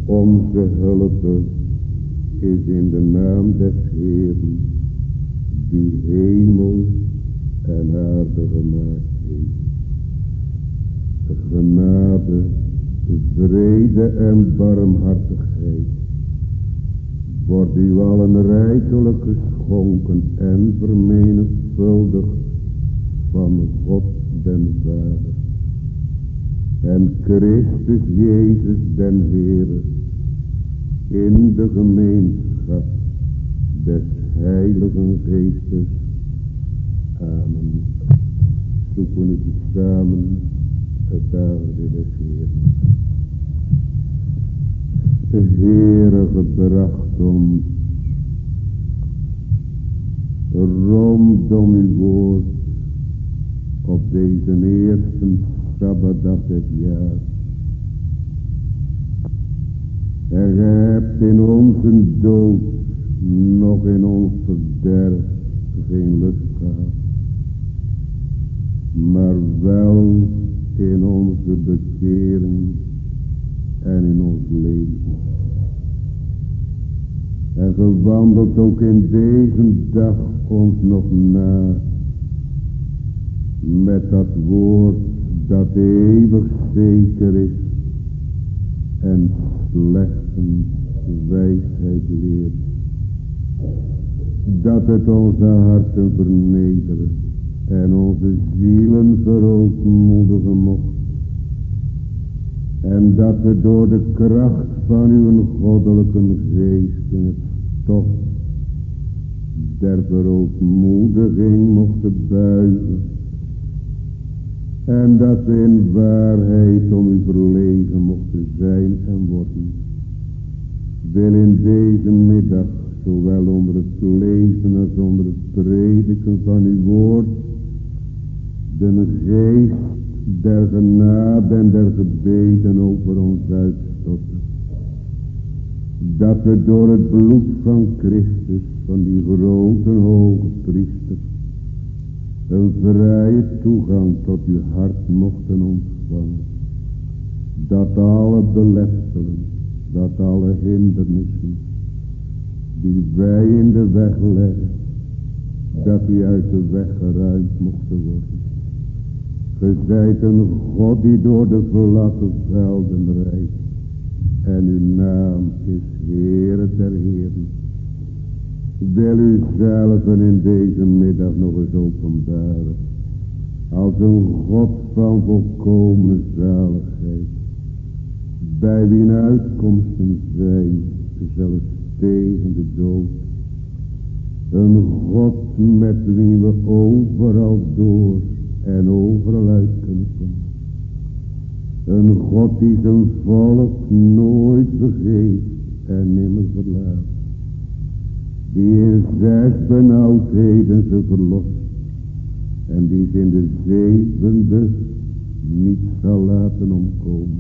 Onze hulp is in de naam des Heeren, die hemel en aarde gemaakt heeft. Genade, vrede en barmhartigheid wordt u allen rijkelijk geschonken en vermenigvuldigd van God den Vader en Christus Jezus den Heere in de gemeenschap des Heiligen Geestes. Amen. Zoeken we samen het aarde des Heeren. De Heere gebracht ons rondom uw woord op deze eerste Sabbatdag dit jaar. En gij hebt in onze dood, nog in ons verderf, geen lust gehad, maar wel in onze bekering en in ons leven. En gewandelt ook in deze dag ons nog na met dat woord dat eeuwig zeker is en slechts wijsheid leert. Dat het onze harten vernederen en onze zielen verootmoedigen mocht. En dat we door de kracht van uw goddelijke geest in het stof der verootmoediging mochten buigen. En dat we in waarheid om u verlegen mochten zijn en worden. Wil in deze middag, zowel onder het lezen als onder het prediken van uw woord, de geest der genade en der gebeden over ons uitstorten. Dat we door het bloed van Christus, van die grote hoge priester, een vrije toegang tot uw hart mochten ontvangen. Dat alle beletselen, dat alle hindernissen, die wij in de weg leggen, dat die uit de weg geruimd mochten worden. Ge zijt een God die door de vlakke velden rijdt. En uw naam is Heere der Heeren. Wil u zelf in deze middag nog eens openbaren. Als een God van volkomen zaligheid. Bij wie uitkomsten zijn, zelfs tegen de dood. Een God met wie we overal door en overal uit kunnen komen. Een God die zijn volk nooit vergeet en nimmer verlaat. Die in 6 benauwdheden ze verlost. En die ze in de 7e niet zal laten omkomen.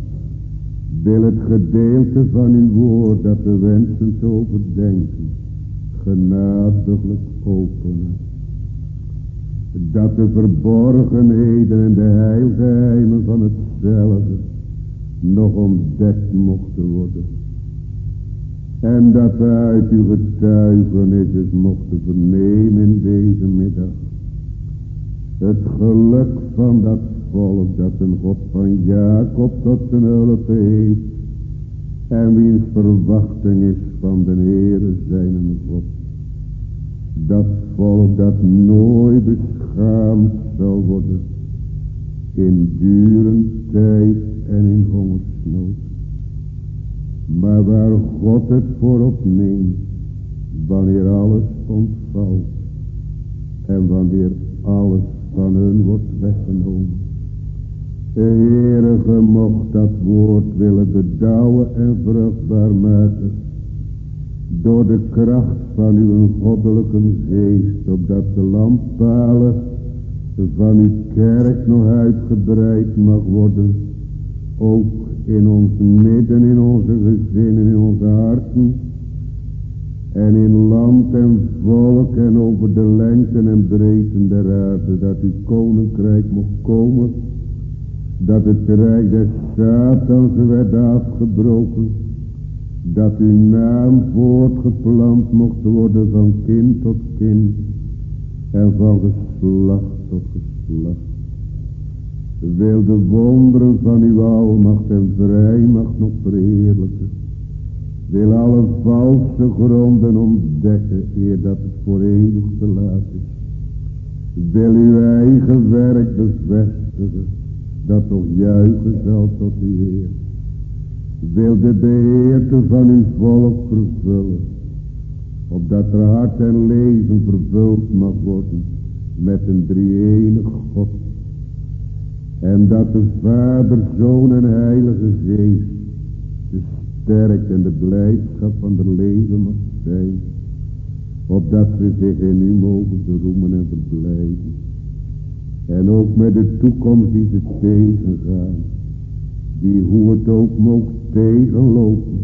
Wil het gedeelte van uw woord dat we wensen te overdenken, genadiglijk openen. Dat de verborgenheden en de heilgeheimen van hetzelfde nog ontdekt mochten worden. En dat we uit uw getuigenissen mochten vernemen in deze middag. Het geluk van dat volk dat een God van Jacob tot zijn hulp heeft. En wiens verwachting is van de Heere zijn God. Dat volk dat nooit beschaamd zal worden. In dure tijd en in hongersnood. Maar waar God het voor opneemt. Wanneer alles ontvalt. En wanneer alles van hun wordt weggenomen. De Heere, ge mocht dat woord willen bedouwen en vruchtbaar maken. Door de kracht van uw goddelijke geest, opdat de lampalen van uw kerk nog uitgebreid mag worden. Ook in ons midden, in onze gezinnen, in onze harten. En in land en volk en over de lengten en breedten der aarde, dat uw koninkrijk mocht komen. dat het rijk des Satans werd afgebroken, dat uw naam voortgeplant mocht worden van kind tot kind en van geslacht tot geslacht. Wil de wonderen van uw almacht en vrijmacht nog verheerlijken. Wil alle valse gronden ontdekken, eer dat het voor eeuwig te laat is. Wil uw eigen werk bevestigen, dat toch juichen zal tot uw eer. Wil de beheerte van uw volk vervullen, opdat er hart en leven vervuld mag worden met een drie-enig God. En dat de Vader, Zoon en Heilige Geest de sterkte en de blijdschap van het leven mag zijn, opdat ze zich in u mogen beroemen en verblijden. En ook met de toekomst die ze tegengaan, die hoe het ook mocht tegenlopen,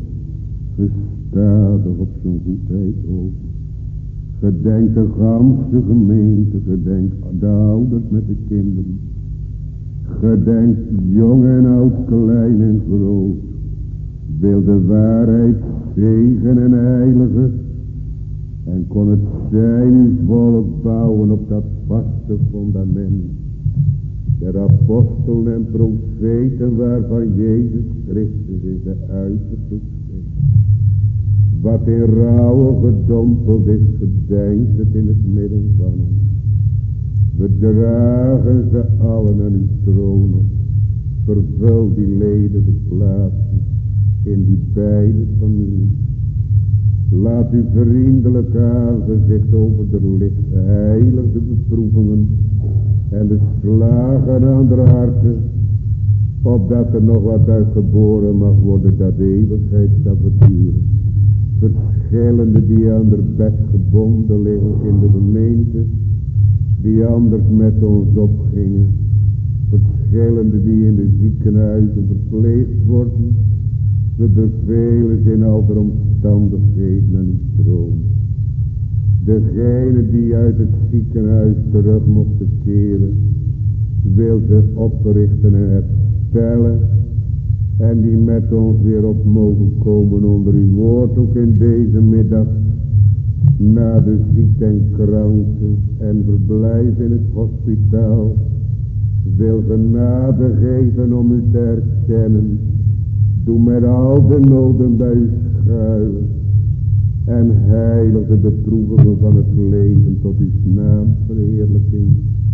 gestadig op zijn goedheid hopen. Gedenk de ganse gemeente, gedenk de ouders met de kinderen. Gedenk jong en oud, klein en groot. Wil de waarheid zegen en heiligen. En kon het zijn uw volk bouwen op dat vaste fundament. Der apostelen en profeten waarvan Jezus Christus is de uiterste steen. Wat in rouwen gedompeld is, gedenkt het in het midden van ons. We dragen ze allen aan uw troon op. Vervul die leden de plaatsen in die beide families. Laat uw vriendelijk aangezicht over de licht heilig de beproevingen en de slagen aan de harten, opdat er nog wat uitgeboren mag worden dat de eeuwigheid zal verduren. Verschillende die aan de bed gebonden liggen in de gemeente, die anders met ons opgingen. Verschillende die in de ziekenhuizen verpleegd worden. We bevelen ze in al de omstandigheden aan uw troon. Degene die uit het ziekenhuis terug mochten keren, wil ze oprichten en herstellen. En die met ons weer op mogen komen onder uw woord, ook in deze middag. Na de ziekte en kranken en verblijf in het hospitaal, wil genade geven om u te herkennen. Doe met al de noden bij u schuilen. En heilige de proevingen van het leven tot uw naamverheerlijking.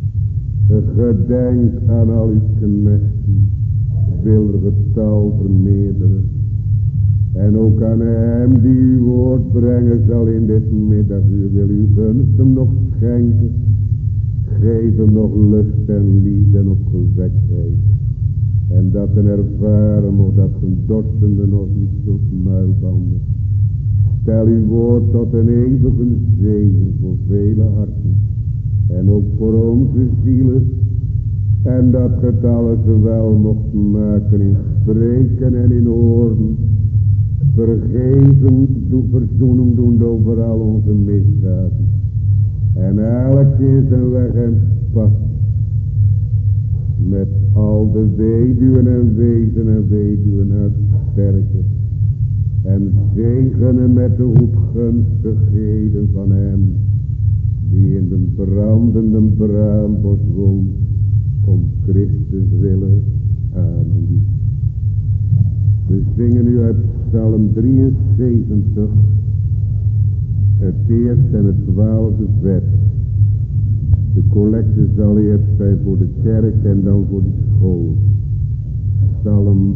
Gedenk aan al uw knechten. Wil er getal vermeerderen. En ook aan hem die uw woord brengen zal in dit middaguur. Wil uw gunst hem nog schenken. Geef hem nog lust en liefde en opgewektheid. En dat een ervaren moet dat een dorstende nog niet zult muilbanden. Stel uw woord tot een eeuwige zegen voor vele harten. En ook voor onze zielen. En dat het alles wel mocht maken in spreken en in horen. Vergeven, verzoenen doen over al onze misdaden. En elk in zijn weg en pad. Met al de weduwen en wezen en weduwen uitsterken. En zegenen met de goedgunstigheden van hem. Die in de brandende braambos woont. Om Christus willen. Amen. We zingen nu uit Psalm 73. Het eerste en het 12e vers. De collecte zal eerst zijn voor de kerk en dan voor de school. Psalm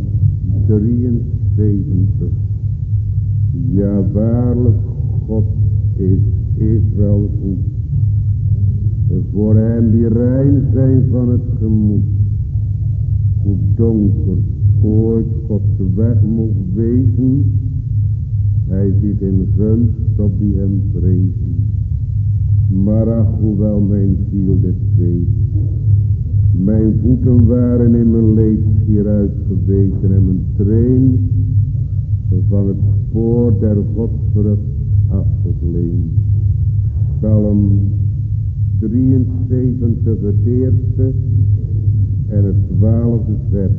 73. Ja, waarlijk, God is Israël goed. Voor hen die rein zijn van het gemoed. Hoe donker ooit Gods weg mocht wezen. Hij ziet in gunst op die hem vrezen. Maar ach, hoewel mijn ziel dit weet. Mijn voeten waren in mijn leed hier uitgeweken en mijn treen van het spoor der Godsvrucht afgegleend. Psalm 73, het eerste en het 12e vers.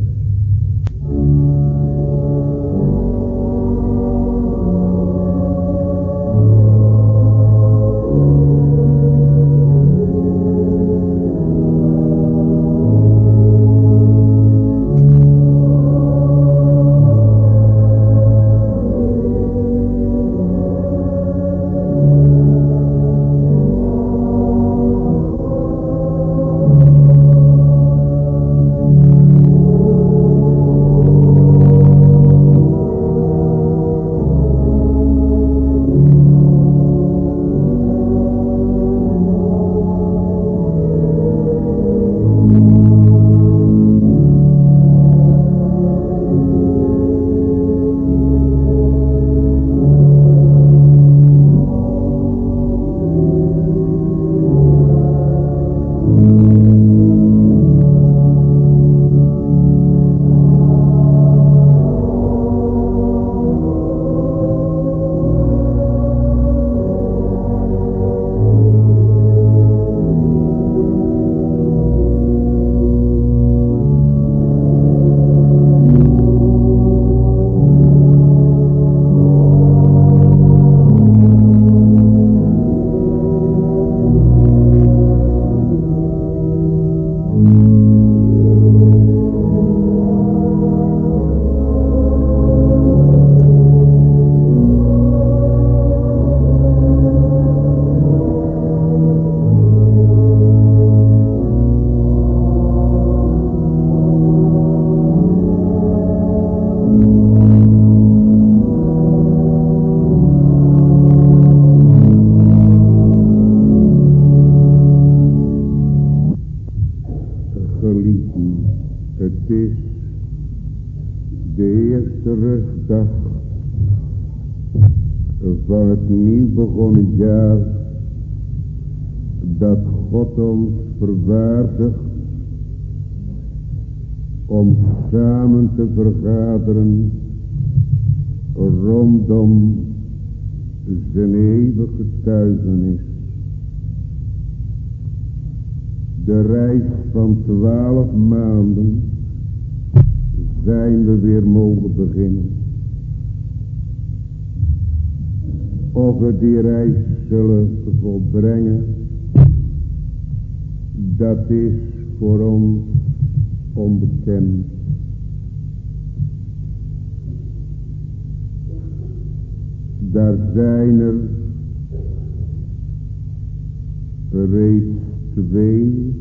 Het is de eerste rustdag van het nieuw begonnen jaar dat God ons verwaardigt om samen te vergaderen rondom zijn eeuwige getuigenis. De reis van 12 maanden zijn we weer mogen beginnen. Of we die reis zullen volbrengen, dat is voor ons onbekend. Daar zijn er reeds 2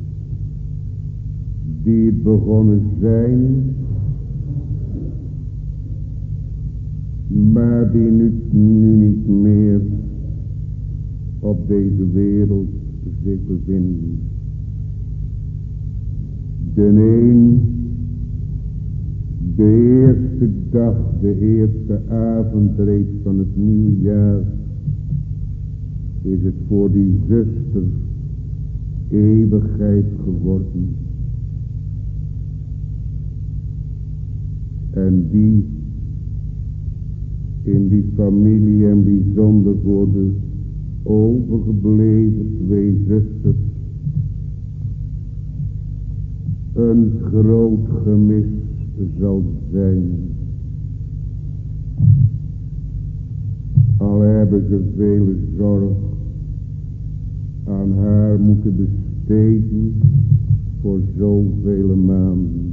die het begonnen zijn, maar die nu niet meer op deze wereld zich bevinden. De een, de eerste dag, de eerste avond reeds van het nieuwe jaar, is het voor die zuster eeuwigheid geworden. En die in die familie en bijzonder voor de overgebleven 2 zusters een groot gemis zal zijn. Al hebben ze vele zorg aan haar moeten besteden voor zoveel maanden.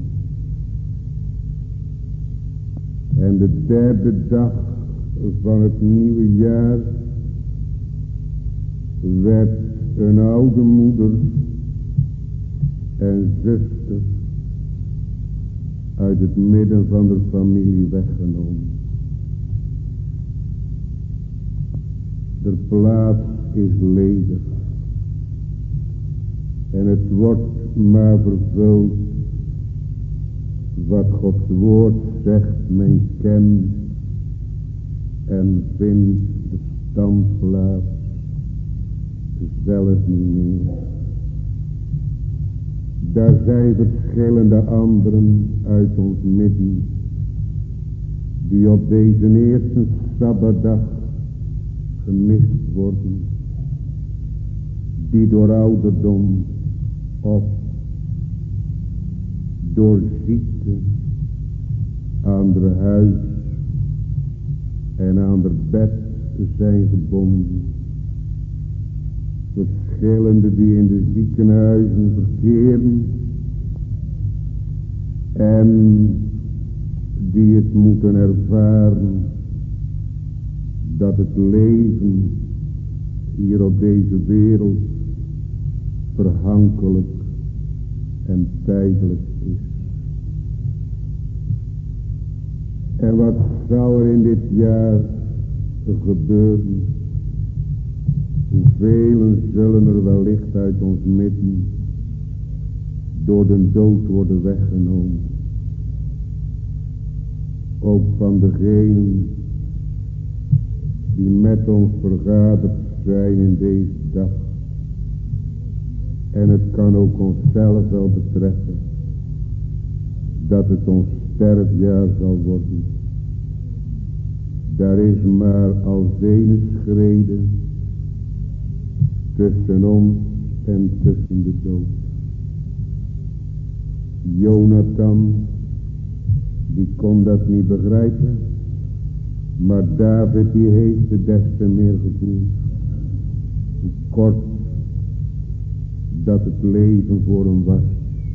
En de 3e dag van het nieuwe jaar werd een oude moeder en zuster uit het midden van de familie weggenomen. De plaats is ledig en het wordt maar vervuld wat Gods woord zegt. Men kent en vindt de standplaats zelf niet meer. Daar zijn verschillende anderen uit ons midden die op deze eerste Sabbatdag gemist worden, die door ouderdom of door ziekte aan de huis en aan de bed zijn gebonden. Verschillende die in de ziekenhuizen verkeren en die het moeten ervaren dat het leven hier op deze wereld verhankelijk en tijdelijk is. En wat zou er in dit jaar gebeuren? Hoeveel zullen er wellicht uit ons midden door de dood worden weggenomen? Ook van degenen die met ons vergaderd zijn in deze dag. En het kan ook onszelf wel betreffen dat het ons sterfjaar zal worden. Daar is maar als ene schrede tussen ons en tussen de dood. Jonathan, die kon dat niet begrijpen, maar David die heeft het des te meer gevoeld. Hoe kort dat het leven voor hem was.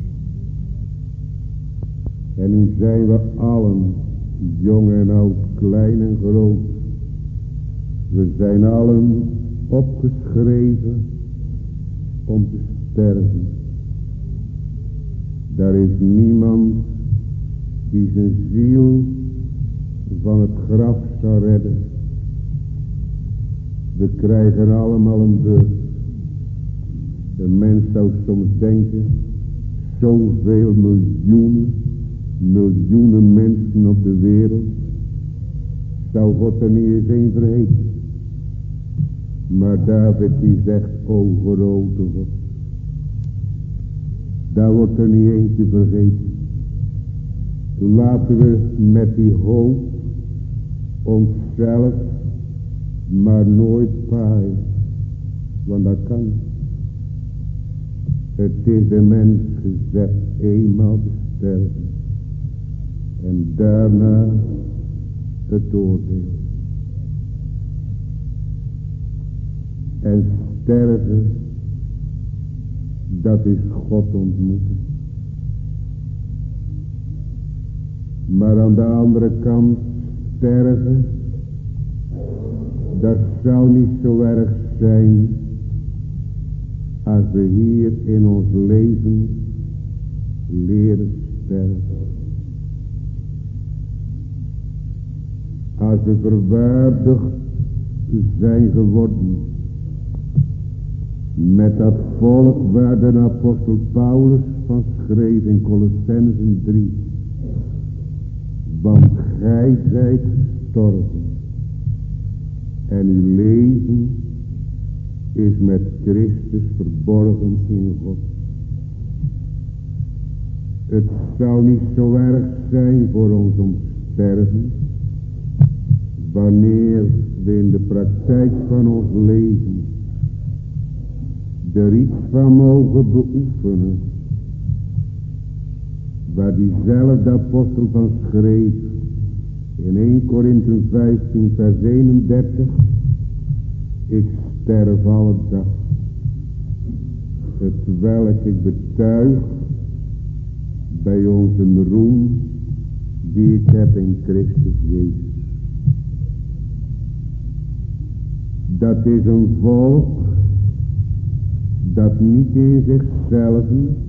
En nu zijn we allen, jong en oud, klein en groot. We zijn allen opgeschreven om te sterven. Daar is niemand die zijn ziel van het graf zou redden. We krijgen allemaal een beurt. Een mens zou soms denken, zoveel miljoenen mensen op de wereld, zou God er niet eens één vergeten. Maar David die zegt, o grote God, daar wordt er niet eentje vergeten. Laten we met die hoop onszelf maar nooit paaien, want dat kan. Het is de mens gezet eenmaal te sterven en daarna het oordeel. En sterven, dat is God ontmoeten. Maar aan de andere kant sterven, dat zou niet zo erg zijn als we hier in ons leven leren sterven. Als we verwaardigd zijn geworden met dat volk waar de apostel Paulus van schreef in Colossenzen 3. Want gij zijt gestorven en uw leven is met Christus verborgen in God. Het zou niet zo erg zijn voor ons om te sterven, wanneer we in de praktijk van ons leven er iets van mogen beoefenen, waar diezelfde apostel van schreef in 1 Korinthe 15 vers 31, ik sterf alle dag, het welk ik betuig bij onze roem die ik heb in Christus Jezus. Dat is een volk dat niet in zichzelf,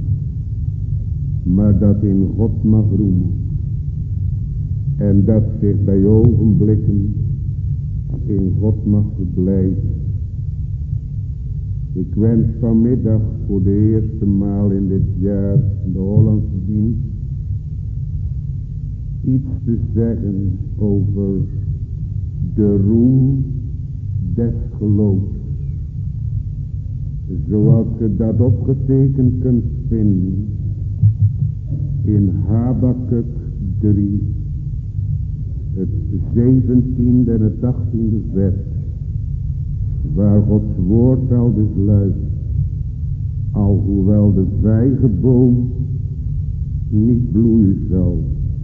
maar dat in God mag roemen. En dat zich bij ogenblikken in God mag verblijden. Ik wens vanmiddag voor de eerste maal in dit jaar de Hollandse dienst iets te zeggen over de roem des geloofs. Zoals je dat opgetekend kunt vinden in Habakuk 3, het 17e en het 18e vers, waar Gods woord al dus luidt, alhoewel de vijgenboom niet bloeien zal.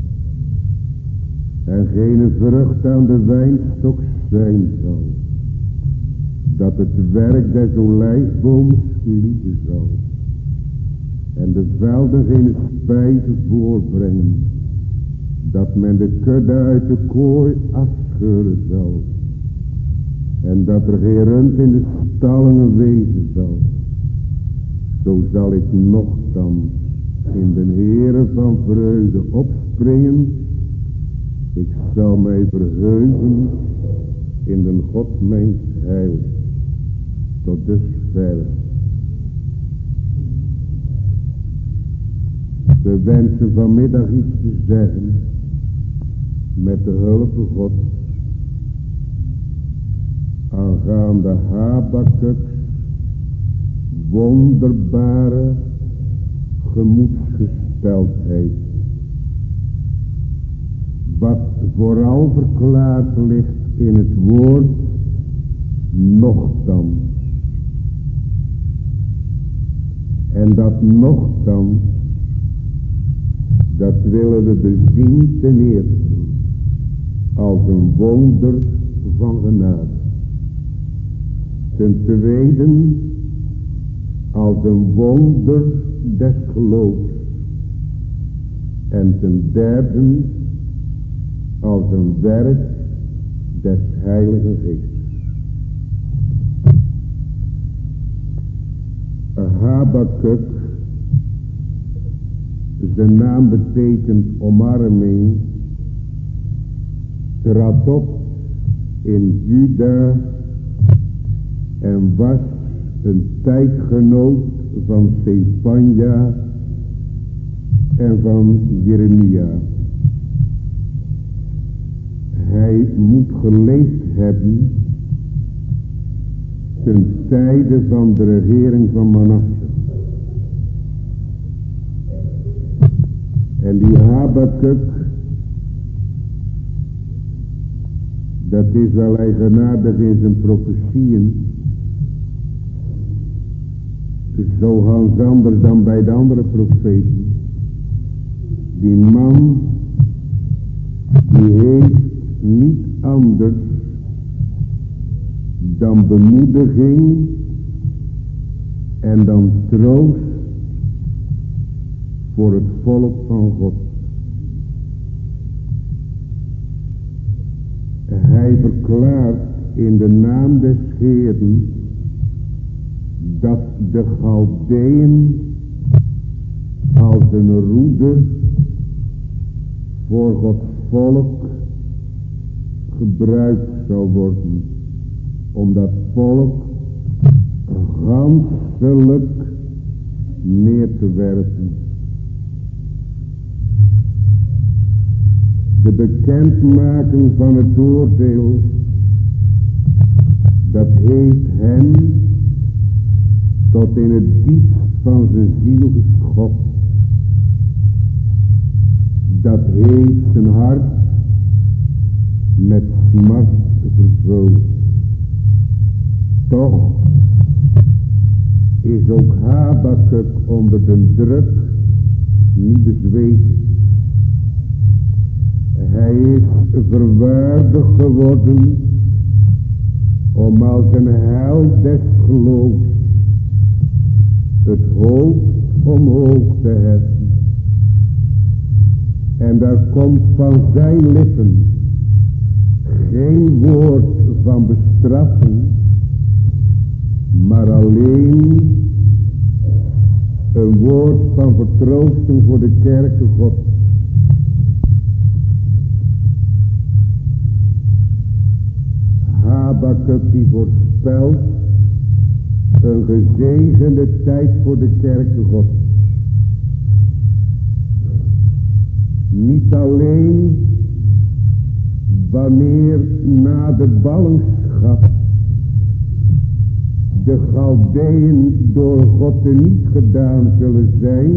En geen vrucht aan de wijnstok zijn zal. Dat het werk des olijfbooms liegen zal. En de velden geen spijze voorbrengen. Dat men de kudde uit de kooi afscheuren zal. En dat er geen rund in de stallingen wezen zal. Zo zal ik nochtans in den Heere van vreugde opspringen. Ik zal mij verheugen in den God mijns heil. Tot dusver. We wensen vanmiddag iets te zeggen met de hulp Gods aangaande Habakkuk's wonderbare gemoedsgesteldheid. Wat vooral verklaard ligt in het woord nochtans. En dat nochtans, dat willen we bezien ten eerste als een wonder van genade. Ten tweede als een wonder des geloofs. En ten derde als een werk des Heilige Geestes. Habakkuk, zijn naam betekent omarming, trad op in Juda en was een tijdgenoot van Zefanja en van Jeremia. Hij moet geleefd hebben ten tijde van de regering van Manasse. En die Habakkuk, dat is wel eigenaardig in zijn profetieën. Zo Hans anders dan bij de andere profeten. Die man, die heeft niet anders dan bemoediging en dan troost voor het volk van God. Hij verklaart in de naam des Heeren dat de Chaldeeën als een roede voor Gods volk gebruikt zal worden. Om dat volk ganselijk neer te werpen. De bekendmaking van het oordeel, dat heeft hem tot in het diepst van zijn ziel geschokt. Dat heeft zijn hart met smart vervuld. Toch is ook Habakkuk onder de druk niet bezweken. Hij is verwaardigd geworden om als een held des geloofs het hoofd omhoog te heffen. En daar komt van zijn lippen geen woord van bestraffing, maar alleen een woord van vertroosting voor de kerken God. Habakkuk die voorspelt een gezegende tijd voor de kerken God. Niet alleen wanneer na de ballingschap de Chaldeeën door God teniet gedaan zullen zijn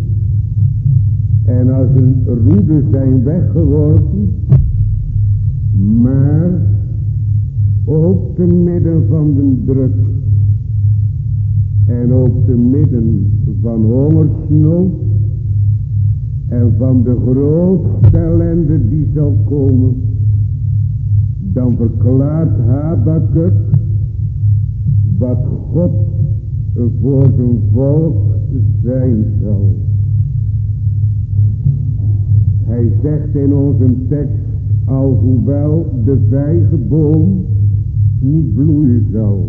en als een roede zijn weggeworpen, maar ook te midden van de druk en ook te midden van hongersnood En van de grootste ellende die zal komen, dan verklaart Habakuk wat God voor zijn volk zijn zal. Hij zegt in onze tekst, alhoewel de vijgenboom niet bloeien zal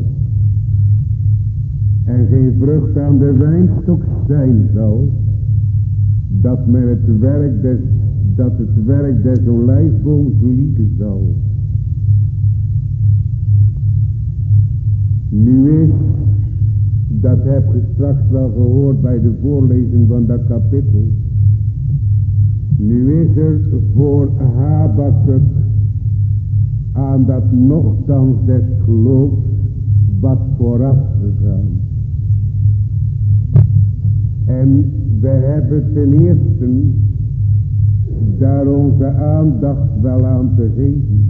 en geen vrucht aan de wijnstok zijn zal, dat het werk des olijfbooms liegen zal. Nu is, dat heb je straks wel gehoord bij de voorlezing van dat kapitel, nu is er voor Habakuk aan dat nochtans des geloofs wat vooraf gegaan. En we hebben ten eerste daar onze aandacht wel aan te geven.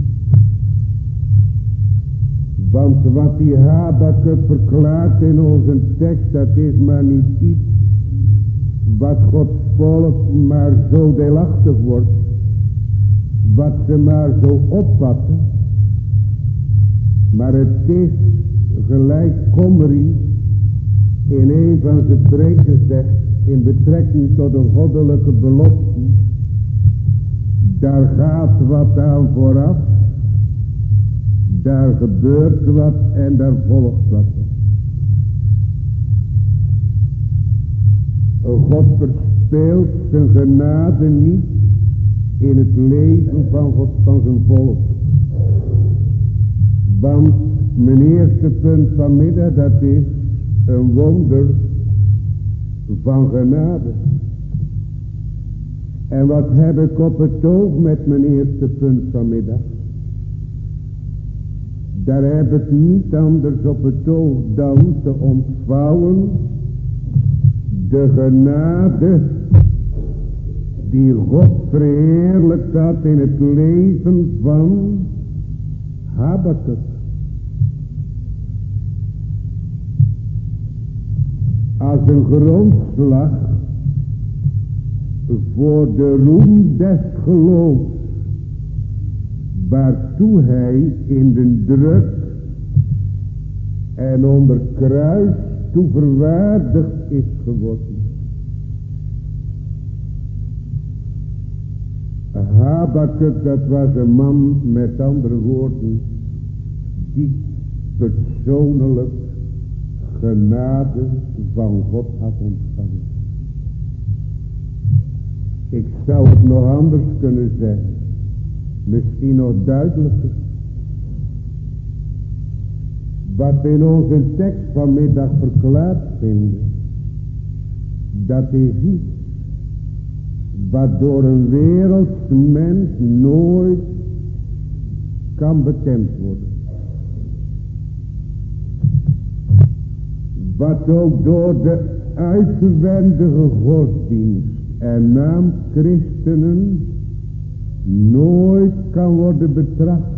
Want wat die Habakuk verklaart in onze tekst, dat is maar niet iets wat Gods volk maar zo deelachtig wordt, wat ze maar zo opvatten, maar het is gelijk Komri in een van zijn preken zegt, in betrekking tot een goddelijke belofte, daar gaat wat aan vooraf, daar gebeurt wat en daar volgt wat. God verspeelt zijn genade niet in het leven van zijn volk. Want mijn eerste punt vanmiddag, dat is een wonder van genade. En wat heb ik op het oog met mijn eerste punt vanmiddag? Daar heb ik niet anders op het oog dan te ontvouwen de genade die God verheerlijkt had in het leven van Habakuk. Als een grondslag voor de roem des geloofs, waartoe hij in de druk en onder kruis toe verwaardigd is geworden. Habakuk, dat was een man, met andere woorden, die persoonlijk genade van God had ontvangen. Ik zou het nog anders kunnen zeggen, misschien nog duidelijker. Wat we in onze tekst vanmiddag verklaard vinden, dat is iets wat door een wereldse mens nooit kan bekend worden. Wat ook door de uitwendige godsdienst en naam christenen nooit kan worden betracht.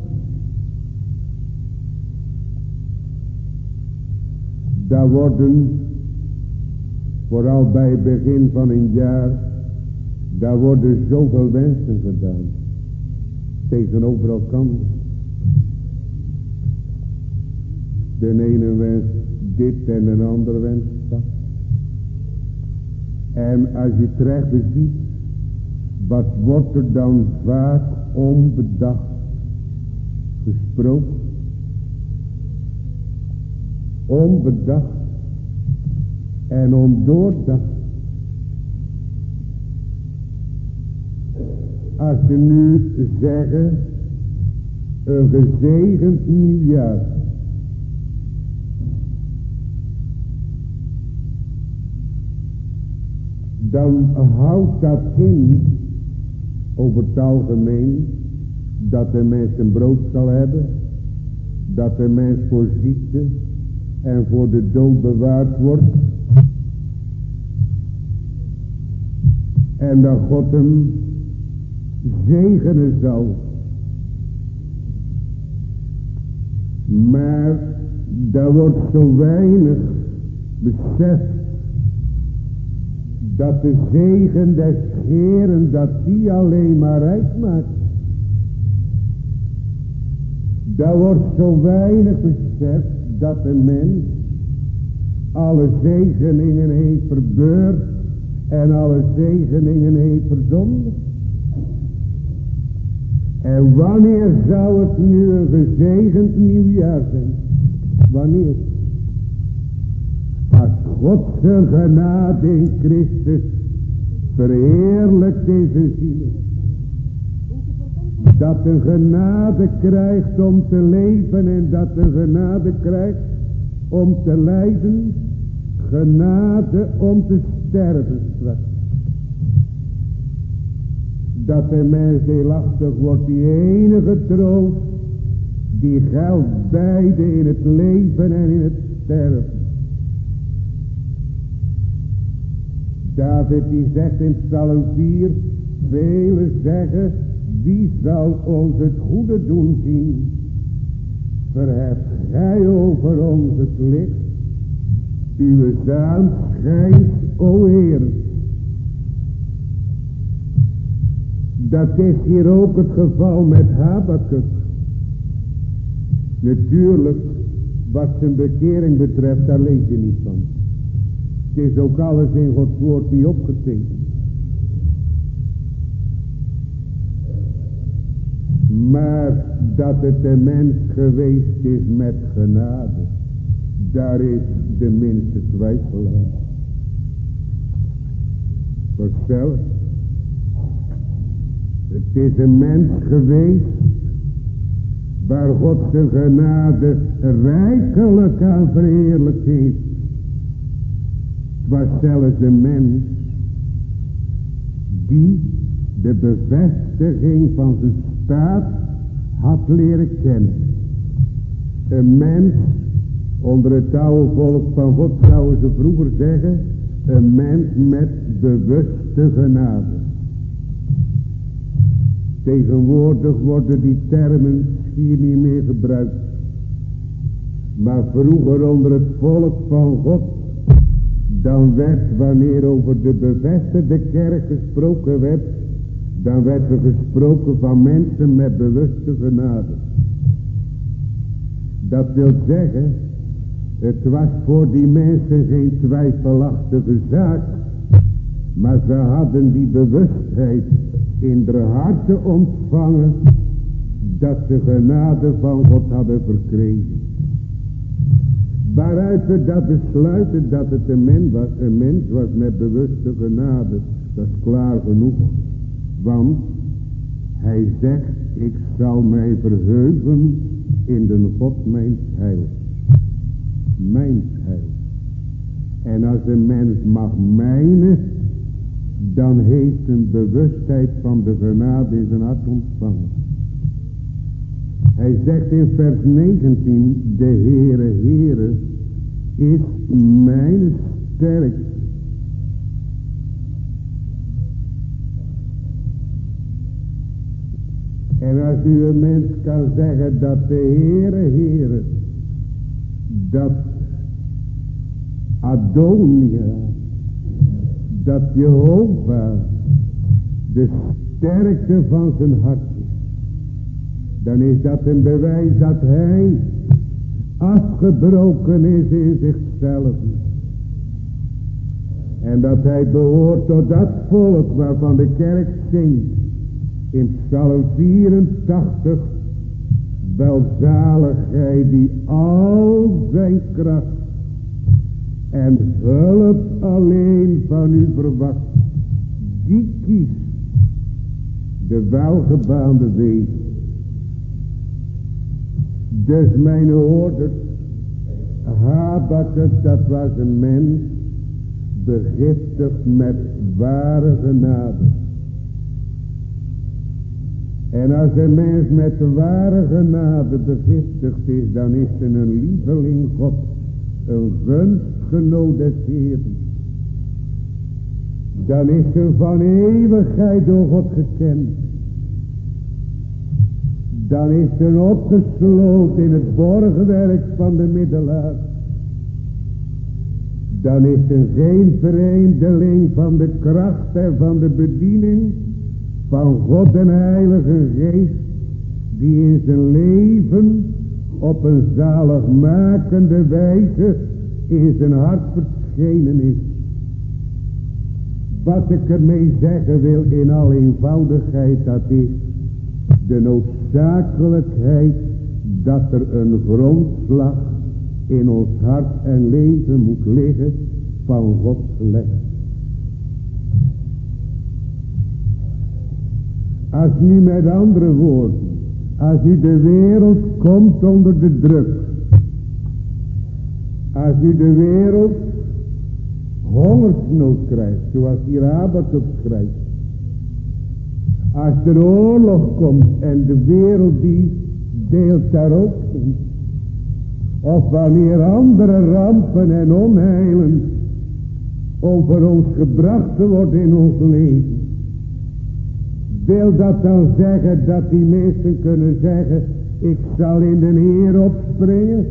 Daar worden, vooral bij het begin van een jaar, daar worden zoveel wensen gedaan. Tegenover elkaar. De ene wens dit en de andere wens dat. En als je terecht beziet, wat wordt er dan vaak onbedacht gesproken? Onbedacht en ondoordacht. Als ze nu zeggen, een gezegend nieuwjaar. Dan houdt dat in, over het algemeen, dat de mens een brood zal hebben, dat de mens voor ziekte en voor de dood bewaard wordt, en dat God hem zegenen zal. Maar daar wordt zo weinig beseft dat de zegen des Heeren, dat die alleen maar uitmaakt. Daar wordt zo weinig beseft dat de mens alle zegeningen heeft verbeurd en alle zegeningen heeft verzondigd. En wanneer zou het nu een gezegend nieuwjaar zijn? Wanneer? Als God zijn genade in Christus verheerlijkt in zijn ziel. Dat de genade krijgt om te leven en dat de genade krijgt om te lijden. Genade om te sterven straks. Dat de mens deelachtig wordt, die enige troost, die geldt beide in het leven en in het sterven. David die zegt in Psalm 4, velen zeggen, wie zal ons het goede doen zien? Verhef gij over ons het licht, uw zaan schijnt, o Heer. Dat is hier ook het geval met Habakuk. Natuurlijk, wat zijn bekering betreft, daar lees je niet van. Het is ook alles in Gods woord niet opgetekend. Maar dat het de mens geweest is met genade, daar is de minste twijfel aan. Verstel, het is een mens geweest waar God zijn genade rijkelijk aan verheerlijkt heeft. Het was zelfs een mens die de bevestiging van zijn staat had leren kennen. Een mens, onder het oude volk van God zouden ze vroeger zeggen, een mens met bewuste genade. Tegenwoordig worden die termen hier niet meer gebruikt. Maar vroeger onder het volk van God, dan werd wanneer over de bevestigde kerk gesproken werd, dan werd er gesproken van mensen met bewuste genade. Dat wil zeggen, het was voor die mensen geen twijfelachtige zaak, maar ze hadden die bewustheid in de harten ontvangen, dat ze genade van God hadden verkregen. Waaruit we dat besluiten dat het een mens was met bewuste genade, dat is klaar genoeg. Want hij zegt, ik zal mij verheugen in de God mijn heil. Mijn heil. En als een mens mag mijnen, dan heeft een bewustheid van de genade in zijn hart ontvangen. Hij zegt in vers 19, de Heere is mijn sterkte. En als u een mens kan zeggen dat de Heere, dat Adonia, dat Jehovah de sterkte van zijn hart is, dan is dat een bewijs dat hij afgebroken is in zichzelf. En dat hij behoort tot dat volk waarvan de kerk zingt in Psalm 84. Welzalig hij die al zijn kracht en hulp alleen van u verwacht. Die kiest de welgebaande weg. Dus mijn hoorders, Habakuk, dat was een mens begiftigd met ware genade. En als een mens met ware genade begiftigd is, dan is er een lieveling God, een gunstgenoot des Heeren. Dan is er van eeuwigheid door God gekend. Dan is er opgesloten in het borgwerk van de middelaar. dan is er geen vreemdeling van de kracht en van de bediening van God en Heilige Geest, die in zijn leven op een zaligmakende wijze in zijn hart verschenen is. Wat ik ermee zeggen wil in alle eenvoudigheid, dat is de noodzakelijkheid dat er een grondslag in ons hart en leven moet liggen van Gods les. Als nu met andere woorden, als u de wereld komt onder de druk, als u de wereld hongersnood krijgt, zoals hier Habakuk schrijft, als er oorlog komt en de wereld die deelt daar ook in, of wanneer andere rampen en onheilen over ons gebracht worden in ons leven, wil dat dan zeggen dat die mensen kunnen zeggen, ik zal in de Heer opspringen?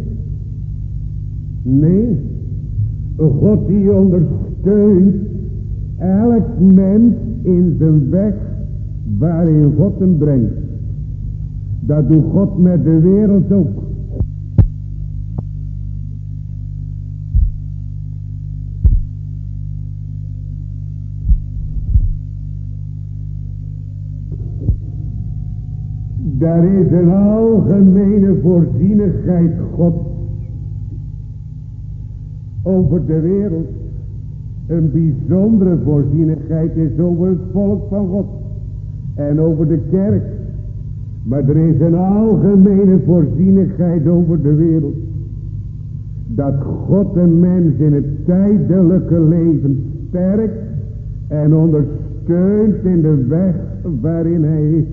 Nee, God die ondersteunt elk mens in zijn weg waarin God hem brengt. Dat doet God met de wereld ook. Daar is een algemene voorzienigheid God over de wereld. Een bijzondere voorzienigheid is over het volk van God en over de kerk. Maar er is een algemene voorzienigheid over de wereld. Dat God een mens in het tijdelijke leven sterkt en ondersteunt in de weg waarin hij is.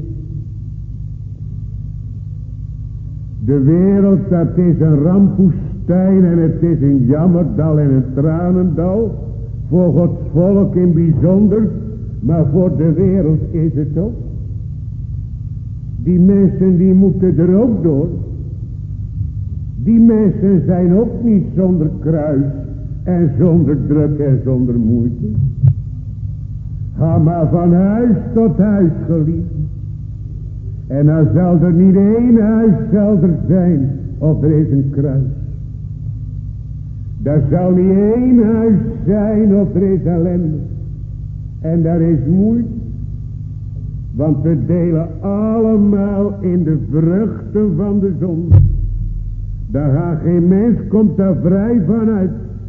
De wereld, dat is een rampwoestijn en het is een jammerdal en een tranendal. Voor Gods volk in bijzonder, maar voor de wereld is het ook. Die mensen die moeten er ook door. Die mensen zijn ook niet zonder kruis en zonder druk en zonder moeite. Ga maar van huis tot huis, geliefd. En dan zal er niet één huis zal er zijn, of er is een kruis. Daar zal niet één huis zijn, of er is ellende. En daar is moeite. Want we delen allemaal in de vruchten van de zonde. Daar gaat geen mens, komt daar vrij van uit.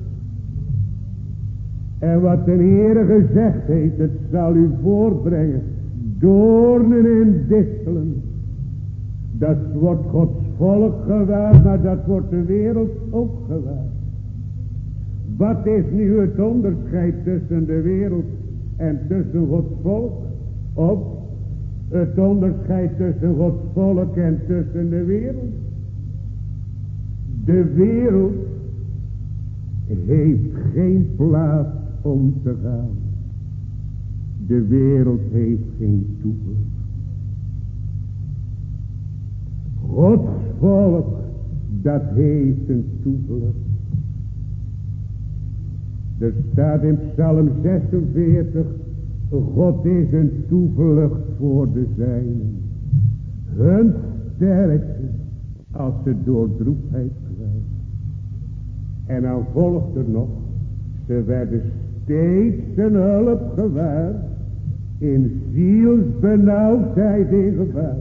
En wat de Heere gezegd heeft, het zal u voortbrengen. Doornen en distelen. Dat wordt Gods volk gewaar, maar dat wordt de wereld ook gewaar. Wat is nu het onderscheid tussen de wereld en tussen Gods volk? Of het onderscheid tussen Gods volk en tussen de wereld? De wereld heeft geen plaats om te gaan. De wereld heeft geen toevlucht. Gods volk, dat heeft een toevlucht. Er staat in Psalm 46, God is een toevlucht voor de zijnen. Hun sterkte als ze door droefheid kwijt. En dan volgt er nog, ze werden steeds een hulp gewaar, in zielsbenauwdheid in gevaar.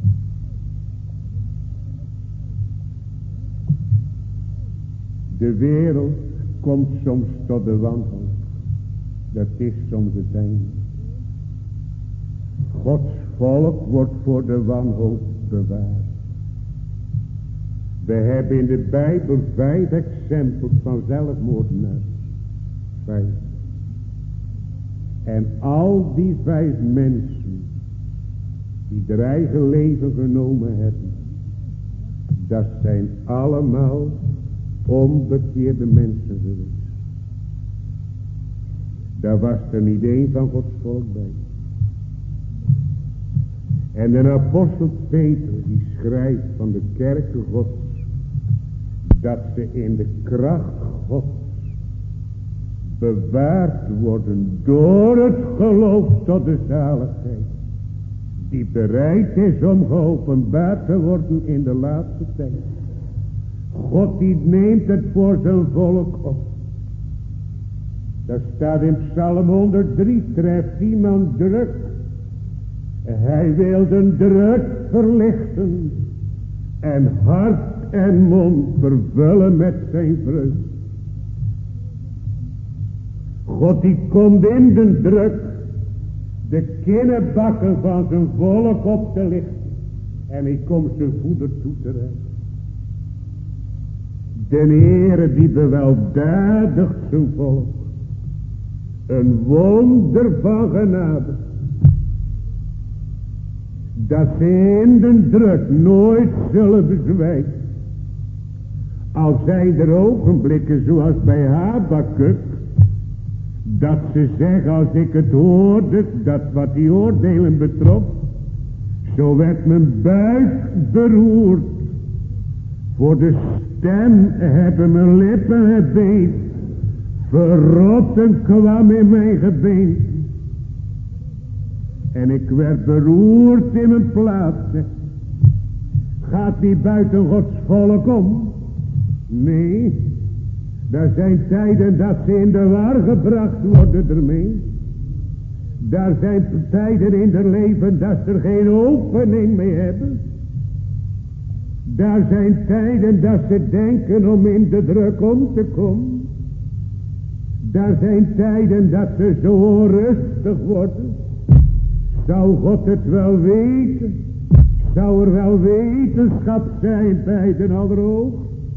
De wereld komt soms tot de wanhoop. Dat is soms het einde. Gods volk wordt voor de wanhoop bewaard. We hebben in de Bijbel 5 exempels van zelfmoordenaars. 5. En al die 5 mensen die er eigen leven genomen hebben, dat zijn allemaal onbekeerde mensen geweest. Daar was er niet één van Gods volk bij. En de apostel Peter die schrijft van de kerken Gods, dat ze in de kracht Gods bewaard worden door het geloof tot de zaligheid, die bereid is om geopenbaard te worden in de laatste tijd. God die neemt het voor zijn volk op. Daar staat in Psalm 103, treft iemand druk. Hij wil de druk verlichten en hart en mond vervullen met zijn vreugde. God die komt in de druk de kinderbakken van zijn volk op te lichten. En hij komt zijn voeder toe te reiken. De Heere die beweldadigt zijn volk. Een wonder van genade. Dat ze in de druk nooit zullen bezwijken. Al zijn er ogenblikken zoals bij Habakuk. Dat ze zeggen, als ik het hoorde, dat wat die oordelen betrof. Zo werd mijn buik beroerd. Voor de stem hebben mijn lippen gebeefd. Verrotten kwam in mijn gebeente. En ik werd beroerd in mijn plaats. Gaat niet buiten Gods volk om. Nee. Daar zijn tijden dat ze in de war gebracht worden ermee. Daar zijn tijden in hun leven dat ze er geen opening mee hebben. Daar zijn tijden dat ze denken om in de druk om te komen. Daar zijn tijden dat ze zo onrustig worden. Zou God het wel weten? Zou er wel wetenschap zijn bij den Allerhoogste?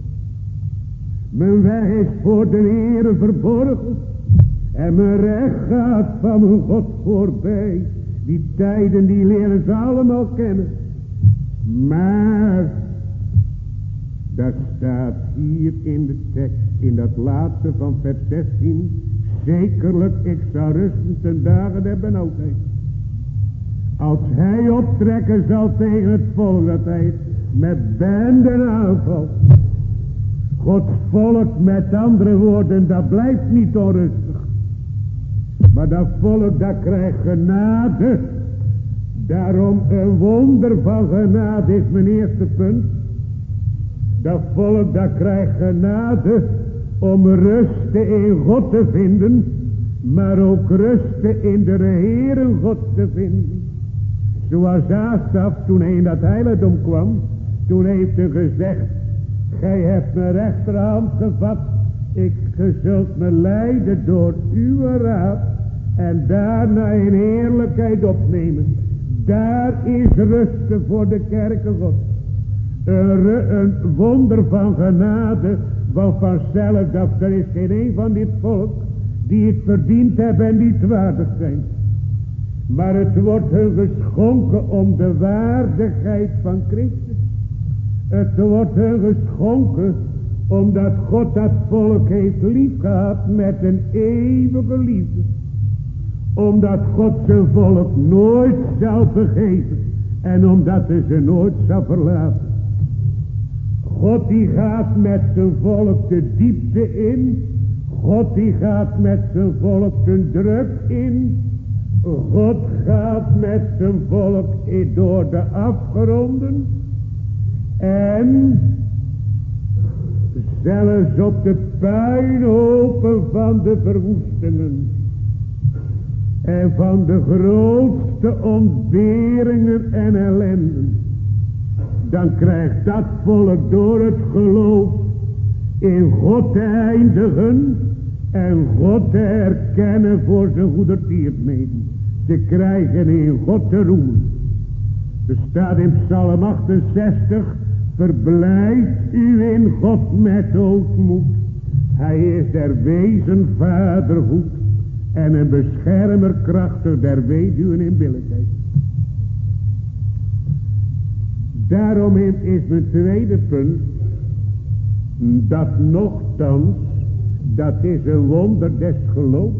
Mijn weg is voor de Heere verborgen. En mijn recht gaat van mijn God voorbij. Die tijden die leren ze allemaal kennen. Maar daar staat hier in de tekst, in dat laatste van vers 16. Zekerlijk, ik zal rusten ten dagen der benauwdheid. Als hij optrekken zal tegen het volk dat hij met benden aanvalt. Gods volk, met andere woorden, dat blijft niet onrustig. Maar dat volk dat krijgt genade. Daarom een wonder van genade is mijn eerste punt. Dat volk dat krijgt genade om rusten in God te vinden. Maar ook rusten in de Heere God te vinden. Zoals Asaf toen hij in dat heiligdom kwam. Toen heeft hij gezegd. Gij hebt mijn rechterhand gevat. Ge zult me leiden door uw raad. En daarna in heerlijkheid opnemen. Daar is rusten voor de kerken God. Een wonder van genade. Want vanzelf dat er is geen een van dit volk. Die het verdiend hebben en die het waardig zijn. Maar het wordt hun geschonken om de waardigheid van Christus. Het wordt hun geschonken omdat God dat volk heeft liefgehad met een eeuwige liefde. Omdat God zijn volk nooit zal vergeven en omdat hij ze nooit zal verlaten. God die gaat met zijn volk de diepte in. God die gaat met zijn volk de druk in. God gaat met zijn volk door de afgronden. En zelfs op de puinhopen van de verwoestingen. En van de grootste ontberingen en ellenden. Dan krijgt dat volk door het geloof in God te eindigen. En God te herkennen voor zijn goedertierenheden. Ze krijgen in God te roemen. Er staat in Psalm 68. Verblijd u in God met ootmoed. Hij is der wezen vaderhoed. En een beschermer krachtig der weduwen in billijkheid. Daarom is mijn tweede punt. Dat nochtans. Dat is een wonder des geloofs.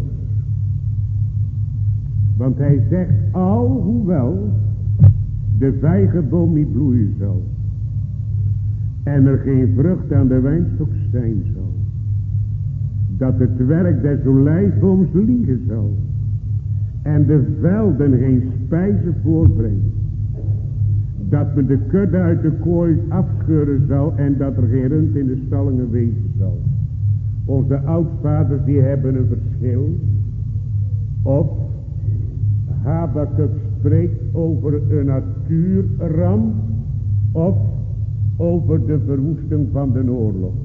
Want hij zegt, alhoewel de vijgenboom niet bloeien zal. En er geen vrucht aan de wijnstok zijn zal. dat het werk des olijfbooms liegen zal en de velden geen spijze voorbrengen. Dat men de kudde uit de kooi afscheuren zal en dat er geen rund in de stallingen wezen zal. Onze oudvaders die hebben een verschil. Of Habakuk spreekt over een natuurramp of over de verwoesting van de oorlog.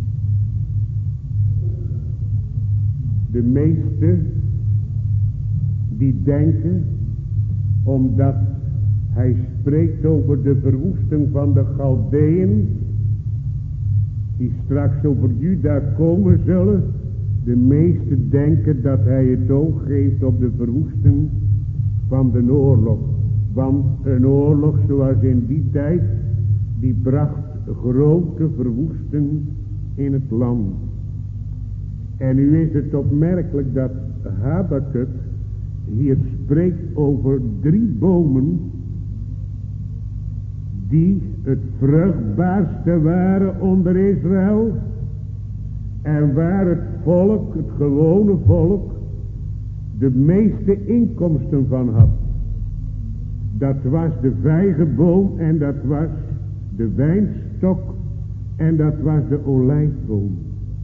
De meesten die denken, omdat hij spreekt over de verwoesting van de Galdeën, die straks over Juda komen zullen, de meesten denken dat hij het oog geeft op de verwoesting van de oorlog. Want een oorlog zoals in die tijd, die bracht grote verwoesting in het land. En nu is het opmerkelijk dat Habakuk hier spreekt over 3 bomen die het vruchtbaarste waren onder Israël en waar het volk, het gewone volk, de meeste inkomsten van had. Dat was de vijgenboom en dat was de wijnstok en dat was de olijfboom.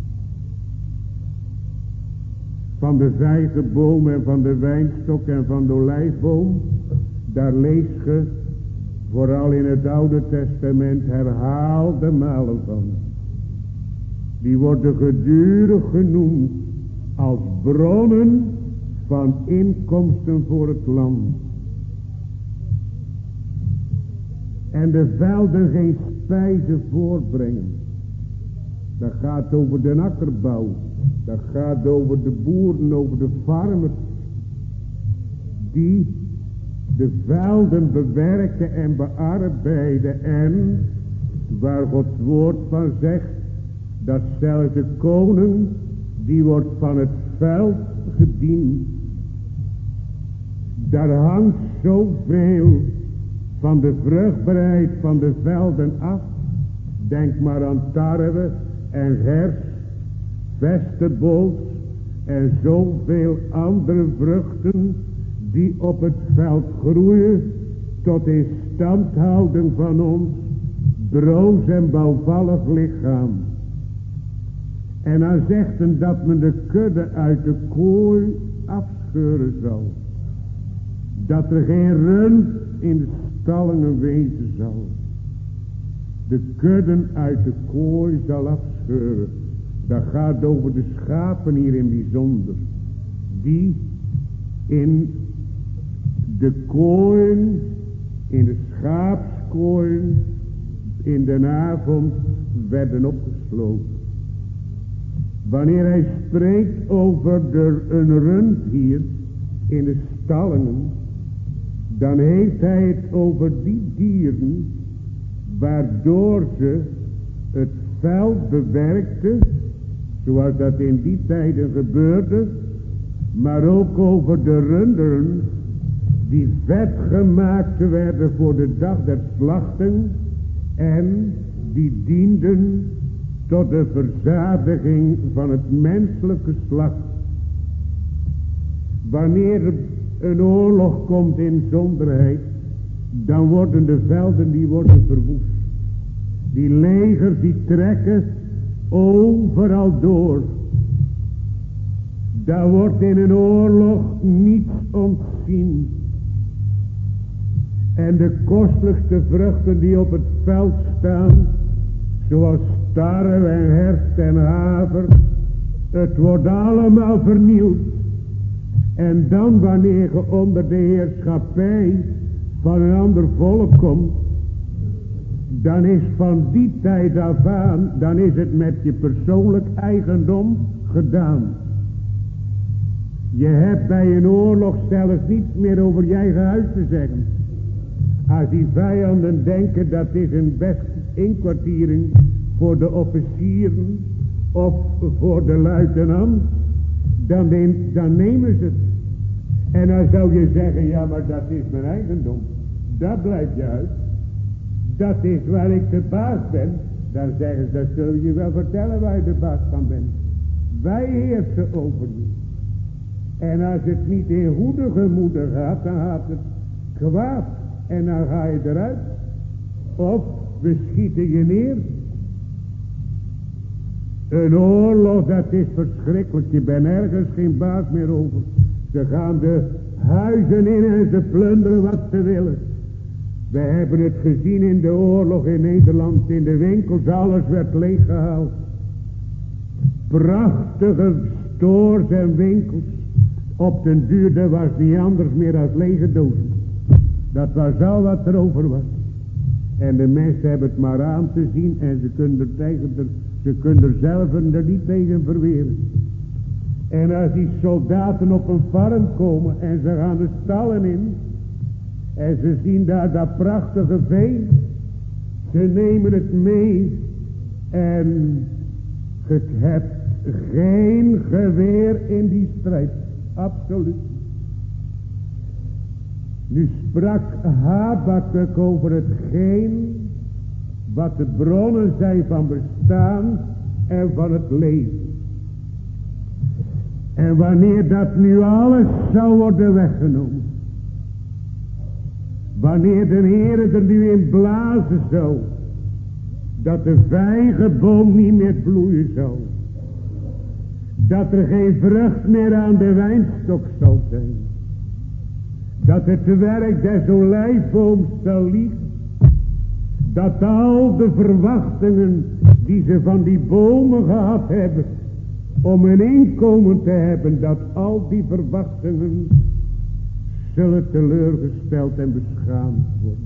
Van de vijgenboom en van de wijnstok en van de olijfboom, daar lees je vooral in het Oude Testament herhaalde malen van. Die worden gedurig genoemd als bronnen van inkomsten voor het land. En de velden geen spijze voorbrengen. Dat gaat over de akkerbouw. Dat gaat over de boeren, over de farmers. Die de velden bewerken en bearbeiden. En waar Gods woord van zegt, dat zelfs de koning, die wordt van het veld gediend. Daar hangt zoveel van de vruchtbaarheid van de velden af. Denk maar aan tarwe en gers, vesterbols en zoveel andere vruchten die op het veld groeien tot instandhouding van ons broos en bouwvallig lichaam. En dan zegt men dat men de kudde uit de kooi afscheuren zal. Dat er geen rund in de stallingen wezen zal. De kudden uit de kooi zal afscheuren. Dat gaat over de schapen hier in bijzonder. Die in de kooien, in de schaapskooien, in de avond werden opgesloten. Wanneer hij spreekt over een rund hier in de stallingen, dan heeft hij het over die dieren waardoor ze het veld bewerkten, zoals dat in die tijden gebeurde, maar ook over de runderen die vet gemaakt werden voor de dag der slachting en die dienden tot de verzadiging van het menselijke slag. Wanneer een oorlog komt in zonderheid, dan worden de velden die worden verwoest. Die legers die trekken overal door. Daar wordt in een oorlog niets ontzien. En de kostelijkste vruchten die op het veld staan, zoals tarwe en herfst en haver, het wordt allemaal vernield. En dan wanneer je onder de heerschappij van een ander volk komt, dan is van die tijd af aan, dan is het met je persoonlijk eigendom gedaan. Je hebt bij een oorlog zelfs niets meer over je eigen huis te zeggen. Als die vijanden denken dat is een beste inkwartiering voor de officieren of voor de luitenant, dan nemen ze het. En dan zou je zeggen, ja maar dat is mijn eigendom. Dat blijft je uit. Dat is waar ik de baas ben. Dan zeggen ze, dat zul je wel vertellen waar je de baas van bent. Wij heersen over je. En als het niet in goede gemoeden gaat, dan gaat het kwaad. En dan ga je eruit. Of we schieten je neer. Een oorlog, dat is verschrikkelijk. Je bent ergens geen baas meer over. Ze gaan de huizen in en ze plunderen wat ze willen. We hebben het gezien in de oorlog in Nederland. In de winkels, alles werd leeggehaald. Prachtige stores en winkels. Op den duur, dat was niet anders meer dan lege dozen. Dat was al wat er over was. En de mensen hebben het maar aan te zien. En ze kunnen er zelf er niet tegen verweren. En als die soldaten op een farm komen. En ze gaan de stallen in. En ze zien daar dat prachtige vee. Ze nemen het mee. En je hebt geen geweer in die strijd. Absoluut. Nu sprak Habakuk over hetgeen wat de bronnen zijn van bestaan en van het leven. En wanneer dat nu alles zou worden weggenomen. Wanneer de Heer er nu in blazen zou. Dat de vijgenboom niet meer bloeien zou. Dat er geen vrucht meer aan de wijnstok zal zijn. Dat het werk des olijfbooms zal liggen. Dat al de verwachtingen die ze van die bomen gehad hebben. Om een inkomen te hebben. Dat al die verwachtingen zullen teleurgesteld en beschaamd worden.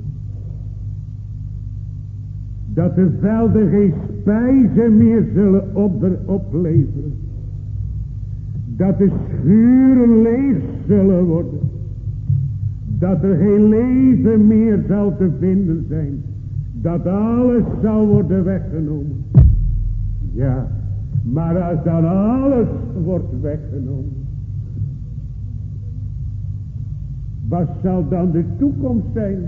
Dat de velden geen spijzen meer zullen opleveren. Dat de schuren leeg zullen worden. Dat er geen leven meer zal te vinden zijn. Dat alles zal worden weggenomen. Ja, maar als dan alles wordt weggenomen. Wat zal dan de toekomst zijn?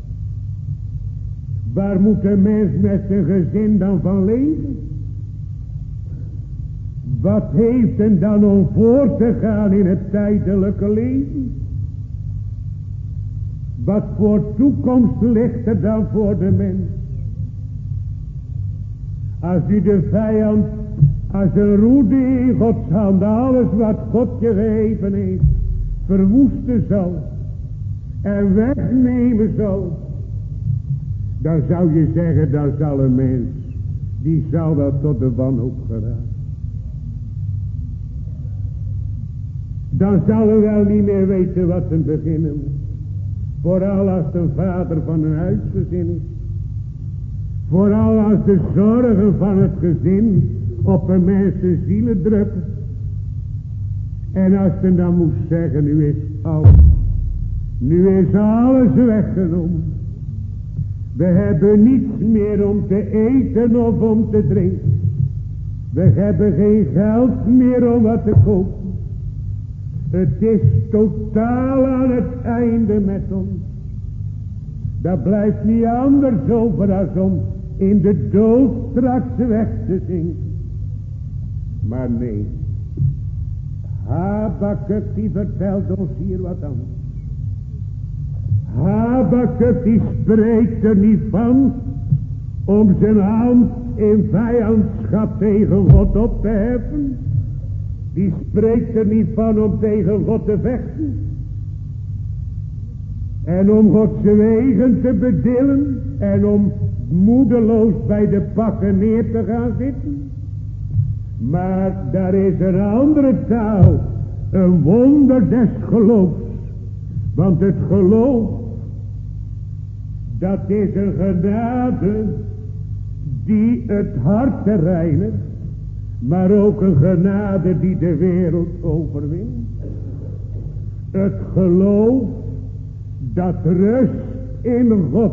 Waar moet een mens met zijn gezin dan van leven? Wat heeft hem dan om voor te gaan in het tijdelijke leven? Wat voor toekomst ligt er dan voor de mens? Als u de vijand als een roede in Gods hand alles wat God je gegeven heeft verwoesten zal en wegnemen zal, dan zou je zeggen, dan zal een mens, die zal wel tot de wanhoop geraken. Dan zal er wel niet meer weten wat hem beginnen moet. Vooral als de vader van een huisgezin is. Vooral als de zorgen van het gezin op een mens zijn zielen drukken. En als men dan moet zeggen, nu is alles weggenomen. We hebben niets meer om te eten of om te drinken. We hebben geen geld meer om wat te kopen. Het is totaal aan het einde met ons. Dat blijft niet anders over als om in de dood straks weg te zinken. Maar nee. Habakuk die vertelt ons hier wat anders. Habakuk die spreekt er niet van om zijn hand in vijandschap tegen God op te heffen. Die spreekt er niet van om tegen God te vechten. En om Gods wegen te bedillen. En om moedeloos bij de pakken neer te gaan zitten. Maar daar is een andere taal. Een wonder des geloofs. Want het geloof, dat is een genade die het hart reinigt. Maar ook een genade die de wereld overwint. Het geloof dat rust in God.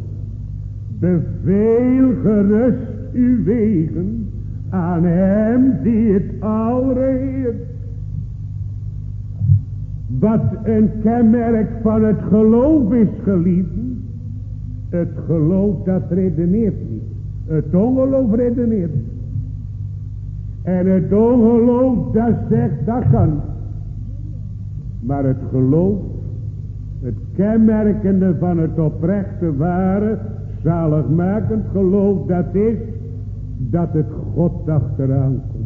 Beveel gerust uw wegen aan hem die het al regeert. Wat een kenmerk van het geloof is, geliefden. Het geloof dat redeneert niet. Het ongeloof redeneert. En het ongeloof dat zegt dat kan. Maar het geloof, het kenmerkende van het oprechte, ware, zaligmakend geloof, dat is dat het God achteraan komt.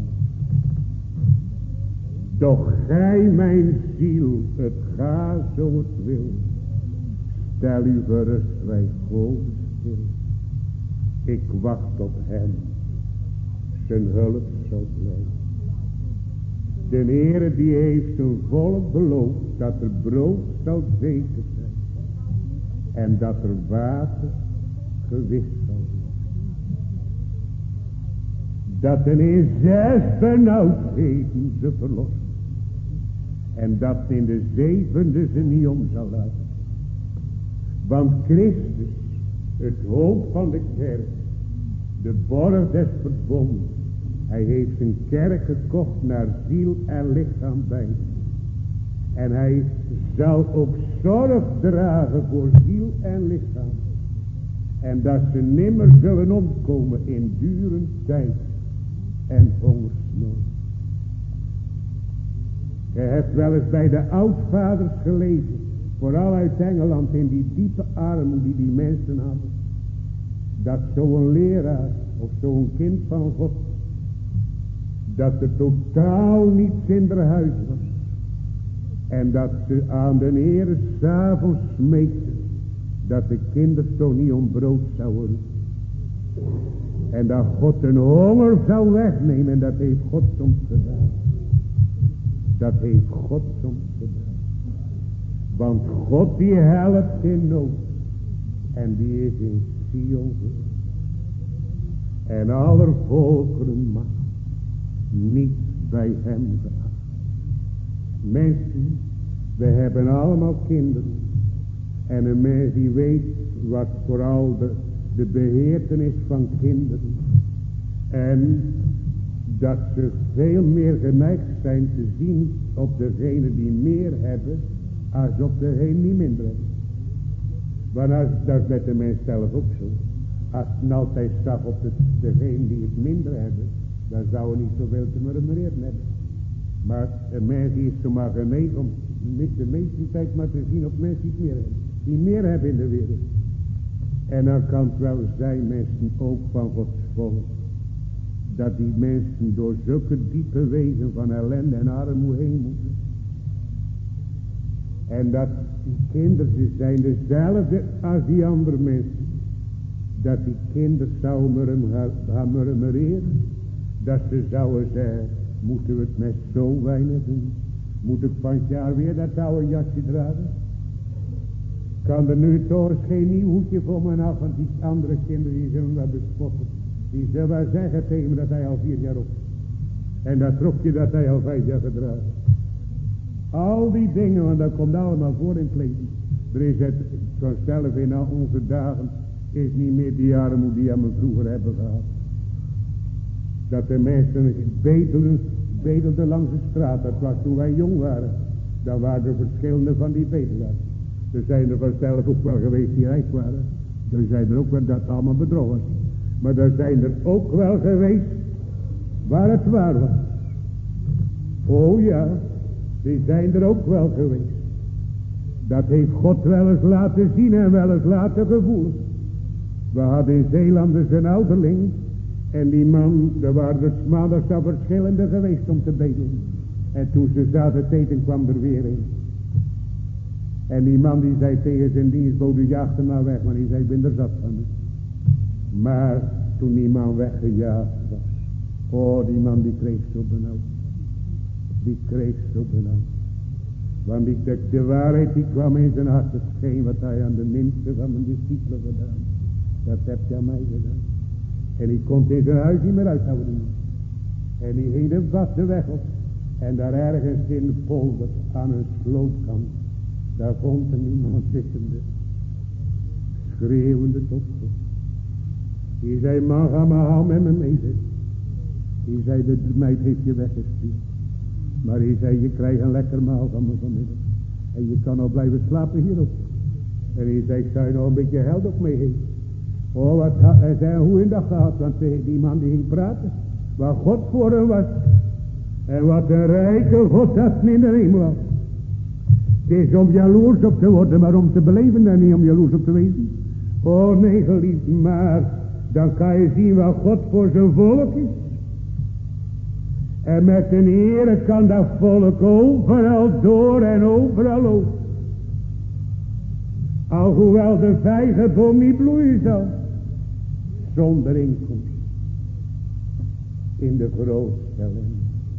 Doch gij mijn ziel, het ga zo het wil. Stel u gerust bij God stil. Ik wacht op hem. Zijn hulp zal blijven. De Heere die heeft zijn volk beloofd dat er brood zal zeker zijn. En dat er water gewist zal zijn. Dat er in 6 benauwdheden ze verlost. En dat in de 7e ze niet om zal laten. Want Christus, het hoofd van de kerk, de borg des verbonds, hij heeft zijn kerk gekocht naar ziel en lichaam bij. En hij zal ook zorg dragen voor ziel en lichaam. En dat ze nimmer zullen omkomen in durend tijd en hongersnood. Je hebt wel eens bij de oudvaders gelezen, vooral uit Engeland, in die diepe armoede die mensen hadden, dat zo'n leraar of zo'n kind van God, dat er totaal niets in haar huis was. En dat ze aan de Heere 's avonds smeekten, dat de kinderen toch niet om brood zouden. En dat God een honger zou wegnemen, en dat heeft God soms gedaan. Dat heeft God soms gedaan. Want God die helpt in nood. En die is in Sion. En aller volkeren macht niet bij hem geacht. Mensen, we hebben allemaal kinderen. En een mens die weet wat vooral de beheertenis van kinderen. En dat ze veel meer geneigd zijn te zien op degene die meer hebben, als op degene die minder hebben. Maar dat is met de mens zelf ook zo. Als men altijd zag op degene die het minder hebben, dan zou er niet zoveel te murmureren hebben. Maar een mens die is zomaar geneigd om de meeste tijd maar te zien op mensen die het meer hebben. Die meer hebben in de wereld. En dan kan het wel zijn, mensen ook van Gods volk, dat die mensen door zulke diepe wegen van ellende en armoede heen moeten. En dat die kinderen, ze zijn dezelfde als die andere mensen. Dat die kinderen zouden gaan murmureren. Dat ze zouden zeggen, moeten we het met zo weinig doen? Moet ik van het jaar weer dat oude jasje dragen? Kan er nu toch eens geen nieuw hoedje voor me af, want die andere kinderen die zullen wel bespotten. Die zullen wel zeggen tegen me dat hij al 4 jaar op is. En dat rokje dat hij al 5 jaar gedragen. Al die dingen, want dat komt allemaal voor in het leven. Er is het vanzelf in al onze dagen, is niet meer die armoede die we vroeger hebben gehad. Dat de mensen bedelden langs de straat, dat was toen wij jong waren. Dan waren er verschillende van die bedelaars. Er zijn er vanzelf ook wel geweest die rijk waren. Er zijn er ook wel dat allemaal bedrogen. Maar er zijn er ook wel geweest waar het waar was. Oh ja, die zijn er ook wel geweest. Dat heeft God wel eens laten zien en wel eens laten gevoelen. We hadden in Zeeland dus een ouderling. En die man, er waren er 's maandags al verschillende geweest om te bedelen. En toen ze zaten te eten kwam er weer een. En die man die zei tegen zijn dienstbode, jaag hem maar weg, maar die zei, ik ben er zat van. Maar toen die man weggejaagd was, oh die man die kreeg zo benauwd. Die kreeg zo benauwd. Want de waarheid die kwam in zijn hart, hetgeen wat hij aan de minste van mijn discipelen gedaan. Dat heb je aan mij gedaan. En die kon in zijn huis niet meer uithouden. En die ging de vaste weg op. En daar ergens in de polder aan een sloopkant, daar vond er iemand zittende, schreeuwende tot God. Die zei, man, ga maar al met me mee zitten. Die zei, de meid heeft je weggestuurd. Maar die zei, je krijgt een lekker maal van me vanmiddag. En je kan al blijven slapen hierop. En die zei, ik zou je nog een beetje geld op mee geven. Oh, wat hij zei, hoe in dat gehad, want die man die ging praten. Wat God voor hem was. En wat een rijke God had in de hemel had. Het is om jaloers op te worden, maar om te beleven en niet om jaloers op te wezen. Oh nee, geliefd, maar dan kan je zien wat God voor zijn volk is. En met een Heere kan dat volk overal door en overal over. Alhoewel de vijgenboom niet bloeien zal, zonder inkomst, in de grootste ellende.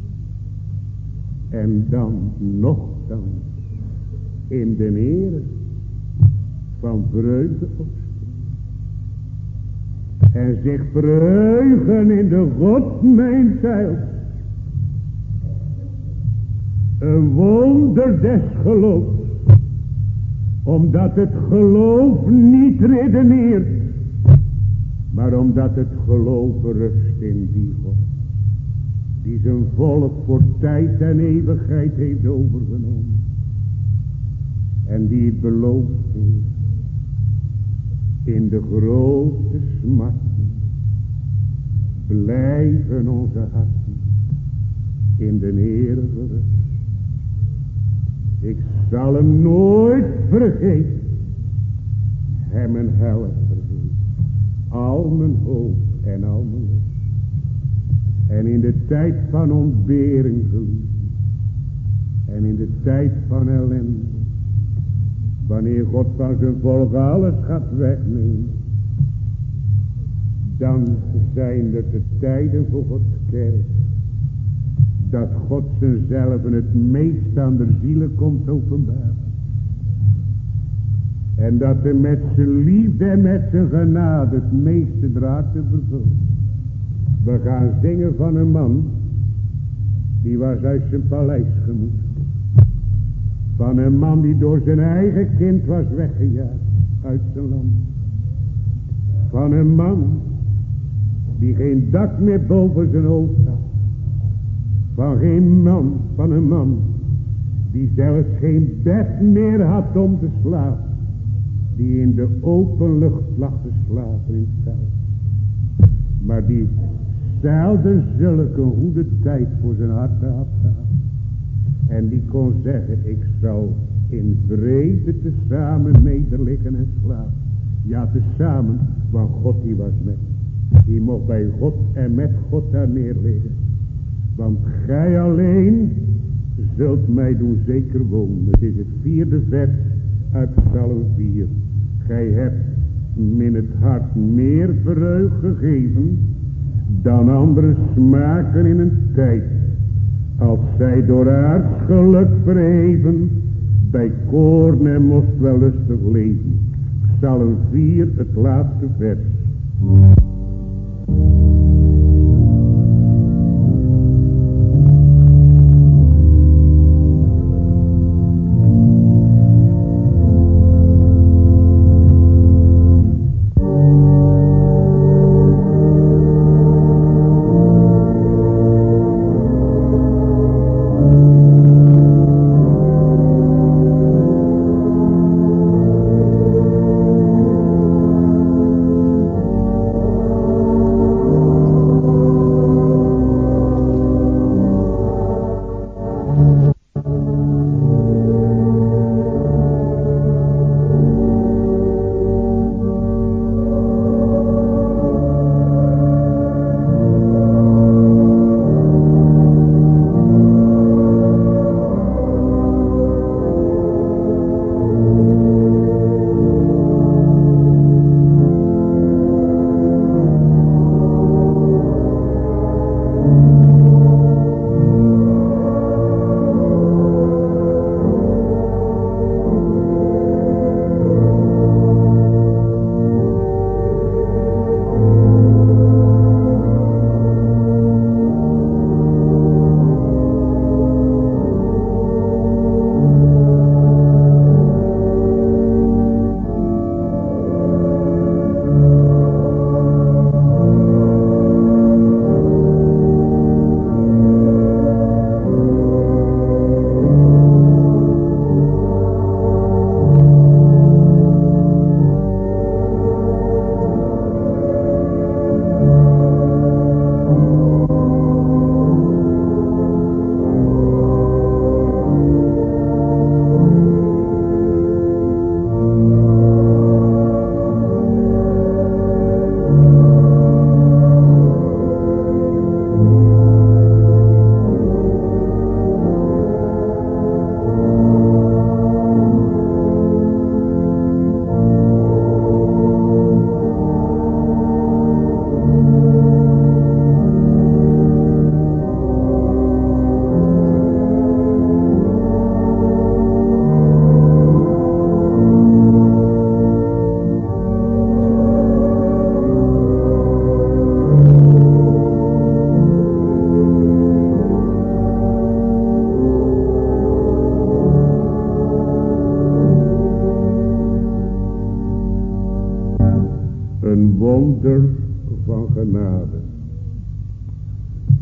En dan, nochtans, in de Heere van vreugde opspringen. En zich verheugen in de God mijn zeil. Een wonder des geloofs. Omdat het geloof niet redeneert. Maar omdat het geloof rust in die God. Die zijn volk voor tijd en eeuwigheid heeft overgenomen. En die het beloofd heeft. In de grote smarten. Blijven onze harten. In de eeuwige rust. Ik zal hem nooit vergeten. Hem een helft vergeten. Al mijn hoop en al mijn lust. En in de tijd van ontbering geliefd. En in de tijd van ellende. Wanneer God van zijn volk alles gaat wegnemen. Dan zijn er de tijden voor Gods kerk. Dat God zichzelf het meest aan de zielen komt openbaren. En dat hij met zijn liefde en met zijn genade het meeste draad te vervullen. We gaan zingen van een man. Die was uit zijn paleis gemoet. Van een man die door zijn eigen kind was weggejaagd. Uit zijn land. Van een man. Die geen dak meer boven zijn hoofd had. Van een man. Die zelfs geen bed meer had om te slapen. Die in de open lucht lag te slapen in het veld. Maar die zelden zulke goede tijd voor zijn hart had gehad. En die kon zeggen, ik zal in vrede tezamen nederliggen en slapen. Ja, tezamen, want God die was met. Die mocht bij God en met God daar neerliggen. Want gij alleen zult mij doen zeker wonen. Het is het 4e vers uit Psalm 4. Gij hebt min het hart meer vreugd gegeven dan anderen smaken in een tijd. Als zij door aards geluk verheven, bij koorn en most wel lustig leven. Psalm 4, het laatste vers.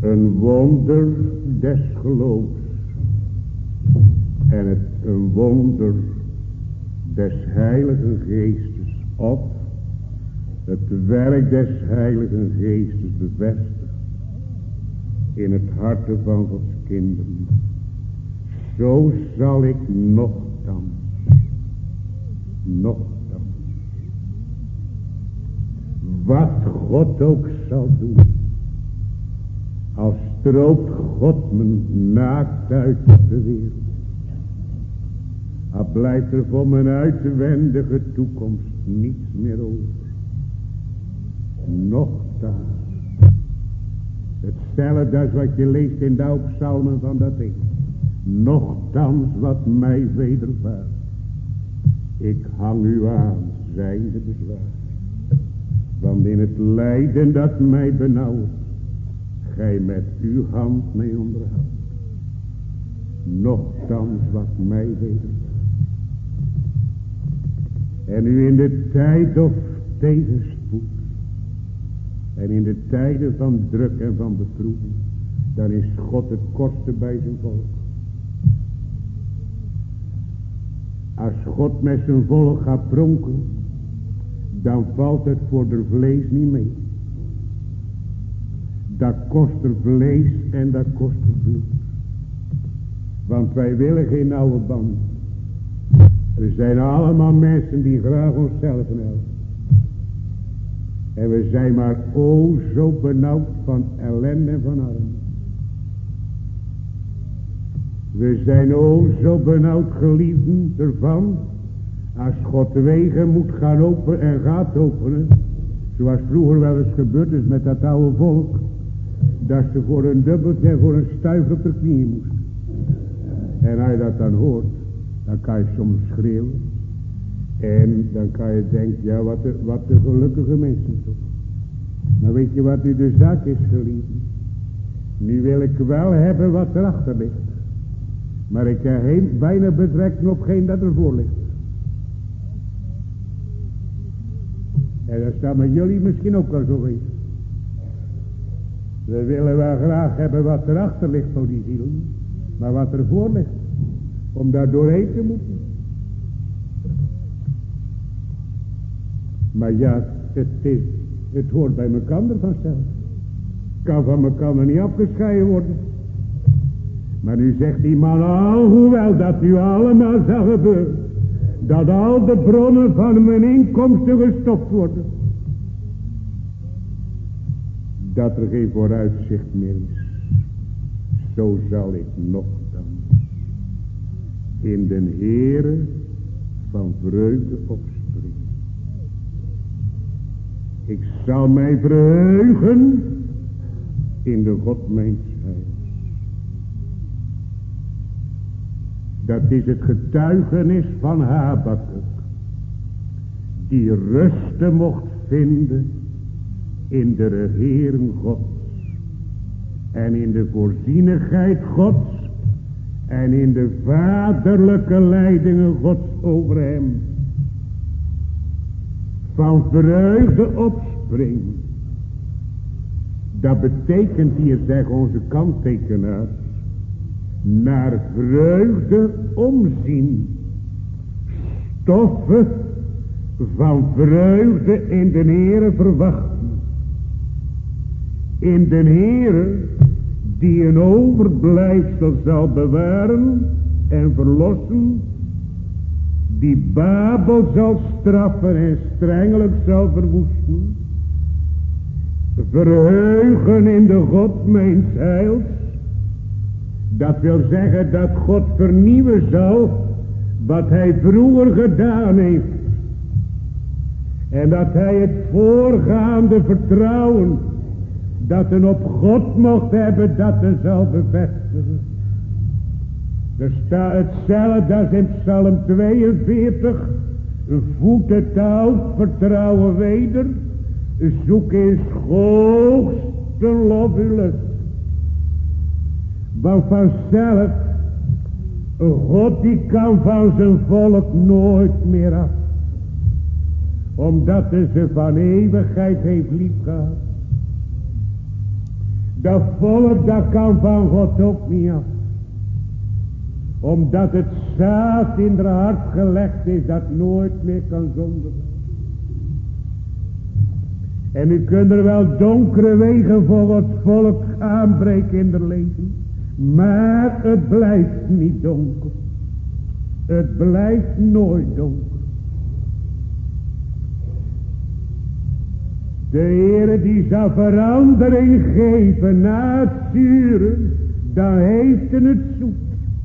Een wonder des geloofs. En een wonder des Heiligen Geestes. Of het werk des Heiligen Geestes bevestigt in het hart van Gods kinderen. Zo zal ik nochtans, wat God ook zal doen, als stroopt God me naakt uit op de wereld, dan blijft er voor mijn uitwendige toekomst niets meer over. Nochtans, hetzelfde als wat je leest in de psalmen van dat ding. Nochtans wat mij wedervaart, ik hang u aan, zijnde bezwaar. Want in het lijden dat mij benauwt, gij met uw hand mij onderhoudt. Nochtans wat mij wedervaart. En u in de tijd of tegenspoed, en in de tijden van druk en van beproeving, dan is God het kortste bij zijn volk. Als God met zijn volk gaat pronken, dan valt het voor de vlees niet mee. Dat kost er vlees en dat kost er bloed. Want wij willen geen nauwe band. Er zijn allemaal mensen die graag onszelf helpen. En we zijn maar o zo benauwd van ellende en van armoede. We zijn o zo benauwd geliefden ervan, als God wegen moet gaan openen en gaat openen, zoals vroeger wel eens gebeurd is met dat oude volk, dat ze voor een dubbeltje en voor een stuiver op de knieën moesten. En als je dat dan hoort, dan kan je soms schreeuwen. En dan kan je denken, ja wat de gelukkige mensen toch. Maar weet je wat nu de zaak is, geliefden? Nu wil ik wel hebben wat erachter ligt. Maar ik heb bijna betrekking op geen dat ervoor ligt. En dat zou met jullie misschien ook wel zo weten. We willen wel graag hebben wat erachter ligt voor die zielen. Maar wat ervoor ligt. Om daar doorheen te moeten. Maar ja, het hoort bij mekander vanzelf. Kan van mekander niet afgescheiden worden. Maar nu zegt die man, hoewel dat nu allemaal zal gebeuren, dat al de bronnen van mijn inkomsten gestopt worden, dat er geen vooruitzicht meer is, zo zal ik nochtans in den Heere van vreugde opspringen. Ik zal mij verheugen in de God mijns heils. Dat is het getuigenis van Habakuk, die rusten mocht vinden in de regering Gods en in de voorzienigheid Gods en in de vaderlijke leidingen Gods over hem. Van vreugde opspringen. Dat betekent hier, zeggen onze kanttekenaars, naar vreugde omzien. Stoffen van vreugde in de Heere verwachten. In de Heere die een overblijfsel zal bewaren en verlossen. Die Babel zal straffen en strengelijk zal verwoesten. Verheugen in de God mijns heils. Dat wil zeggen dat God vernieuwen zal wat hij vroeger gedaan heeft. En dat hij het voorgaande vertrouwen dat hij op God mocht hebben, dat hij zal bevestigen. Er staat hetzelfde als in Psalm 42. Voed het oud vertrouwen weder. Zoek in hoogste lof uw lust. Want vanzelf, God die kan van zijn volk nooit meer af. Omdat hij ze van eeuwigheid heeft liefgehad. Dat volk dat kan van God ook niet af. Omdat het zaad in haar hart gelegd is dat nooit meer kan zondigen. En u kunt er wel donkere wegen voor het volk aanbreken in de leven. Maar het blijft niet donker. Het blijft nooit donker. De Heere die zal verandering geven na het zure, dan heeft hij het zoet.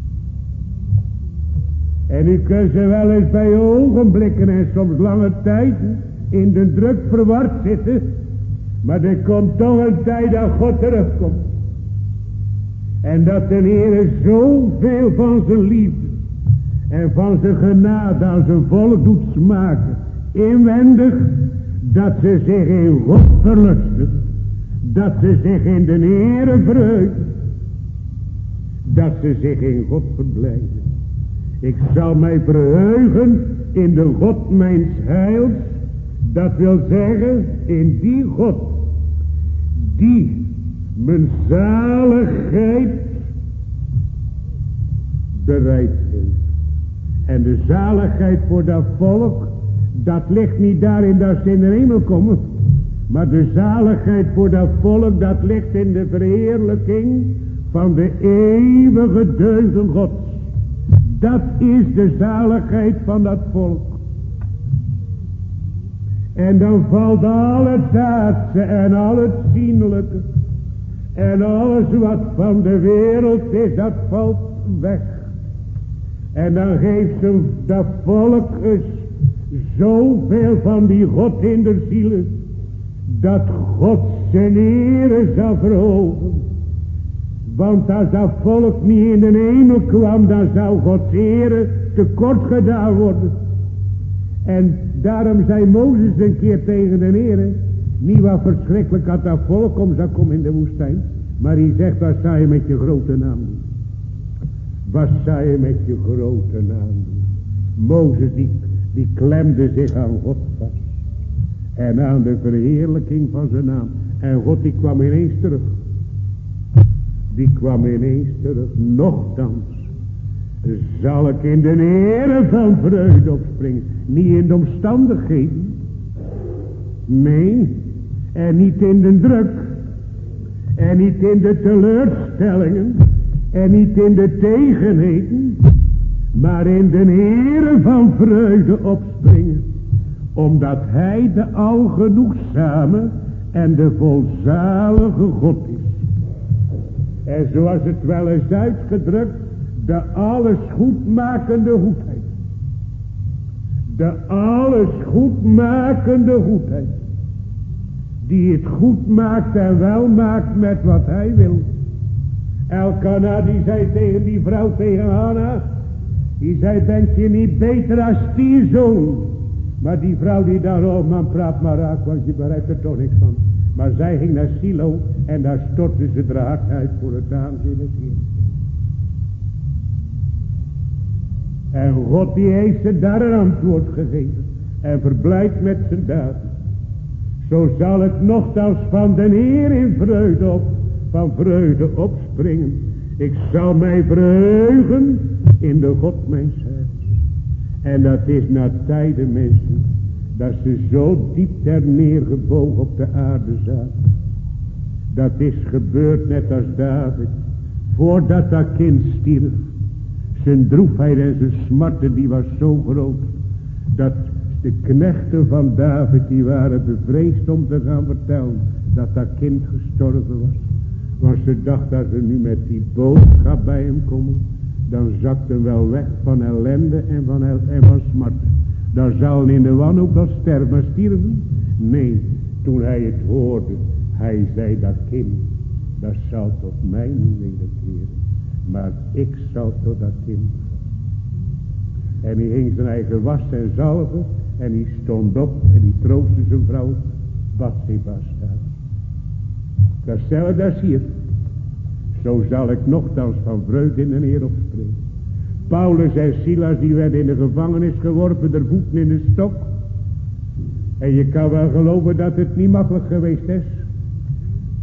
En u kunt ze wel eens bij ogenblikken en soms lange tijden in de druk verward zitten. Maar er komt toch een tijd dat God terugkomt. En dat de Heere zoveel van zijn liefde en van zijn genade aan zijn volk doet smaken. Inwendig. Dat ze zich in God verlusten. Dat ze zich in de Heere verheugen. Dat ze zich in God verblijden. Ik zal mij verheugen in de God mijns heils. Dat wil zeggen in die God. Die mijn zaligheid bereid heeft. En de zaligheid voor dat volk. Dat ligt niet daarin dat ze in de hemel komen. Maar de zaligheid voor dat volk. Dat ligt in de verheerlijking. Van de eeuwige deugden Gods. Dat is de zaligheid van dat volk. En dan valt al het aardse en al het zienlijke. En alles wat van de wereld is. Dat valt weg. En dan geeft ze dat volk zoveel van die God in de zielen. Dat God zijn ere zal verhogen. Want als dat volk niet in de hemel kwam. Dan zou Gods ere tekort gedaan worden. En daarom zei Mozes een keer tegen de Heere. Niet wat verschrikkelijk had dat volk om zou komen in de woestijn. Maar hij zegt, wat zou je met je grote naam doen? Wat zou je met je grote naam doen? Mozes die klemde zich aan God vast. En aan de verheerlijking van zijn naam. En God die kwam ineens terug. Die kwam ineens terug. Nochtans zal ik in de Heere van vreugde opspringen. Niet in de omstandigheden. Nee. En niet in de druk. En niet in de teleurstellingen. En niet in de tegenheden. Maar in de Heere van vreugde opspringen. Omdat hij de algenoegzame en de volzalige God is. En zoals het wel eens uitgedrukt. De alles goedmakende goedheid. De alles goedmakende goedheid. Die het goed maakt en wel maakt met wat hij wil. Elkana die zei tegen die vrouw, tegen Hanna. Die zei, bent je niet beter als die zoon? Maar die vrouw die daar, oh man, praat maar raak, want je begrijpt er toch niks van. Maar zij ging naar Silo en daar stortte ze haar hart uit voor het aanzien des Heeren. En God die heeft ze daar een antwoord gegeven. En verblijd met zijn daden. Zo zal ik nogthans van den Heer in vreugde van vreugde opspringen. Ik zal mij verheugen in de God mijns heils. En dat is na tijden, mensen, dat ze zo diep ter neergebogen op de aarde zaten. Dat is gebeurd net als David. Voordat dat kind stierf. Zijn droefheid en zijn smarten die was zo groot. Dat de knechten van David die waren bevreesd om te gaan vertellen. Dat dat kind gestorven was. Want ze dacht dat ze nu met die boodschap bij hem komen. Dan zakt hem wel weg van ellende en van smarten. Dan zal hij in de wanhoop wel sterven. Maar stierven? Nee, toen hij het hoorde. Hij zei dat kind. Dat zal tot mij niet wederkeren. Maar ik zal tot dat kind gaan. En hij ging zijn eigen was en zalven. En hij stond op en hij troostte zijn vrouw. Bathseba staat. Datzelfde als hier. Zo zal ik nogthans van vreugde in de Heer opspringen. Paulus en Silas die werden in de gevangenis geworpen. Der voeten in de stok. En je kan wel geloven dat het niet makkelijk geweest is.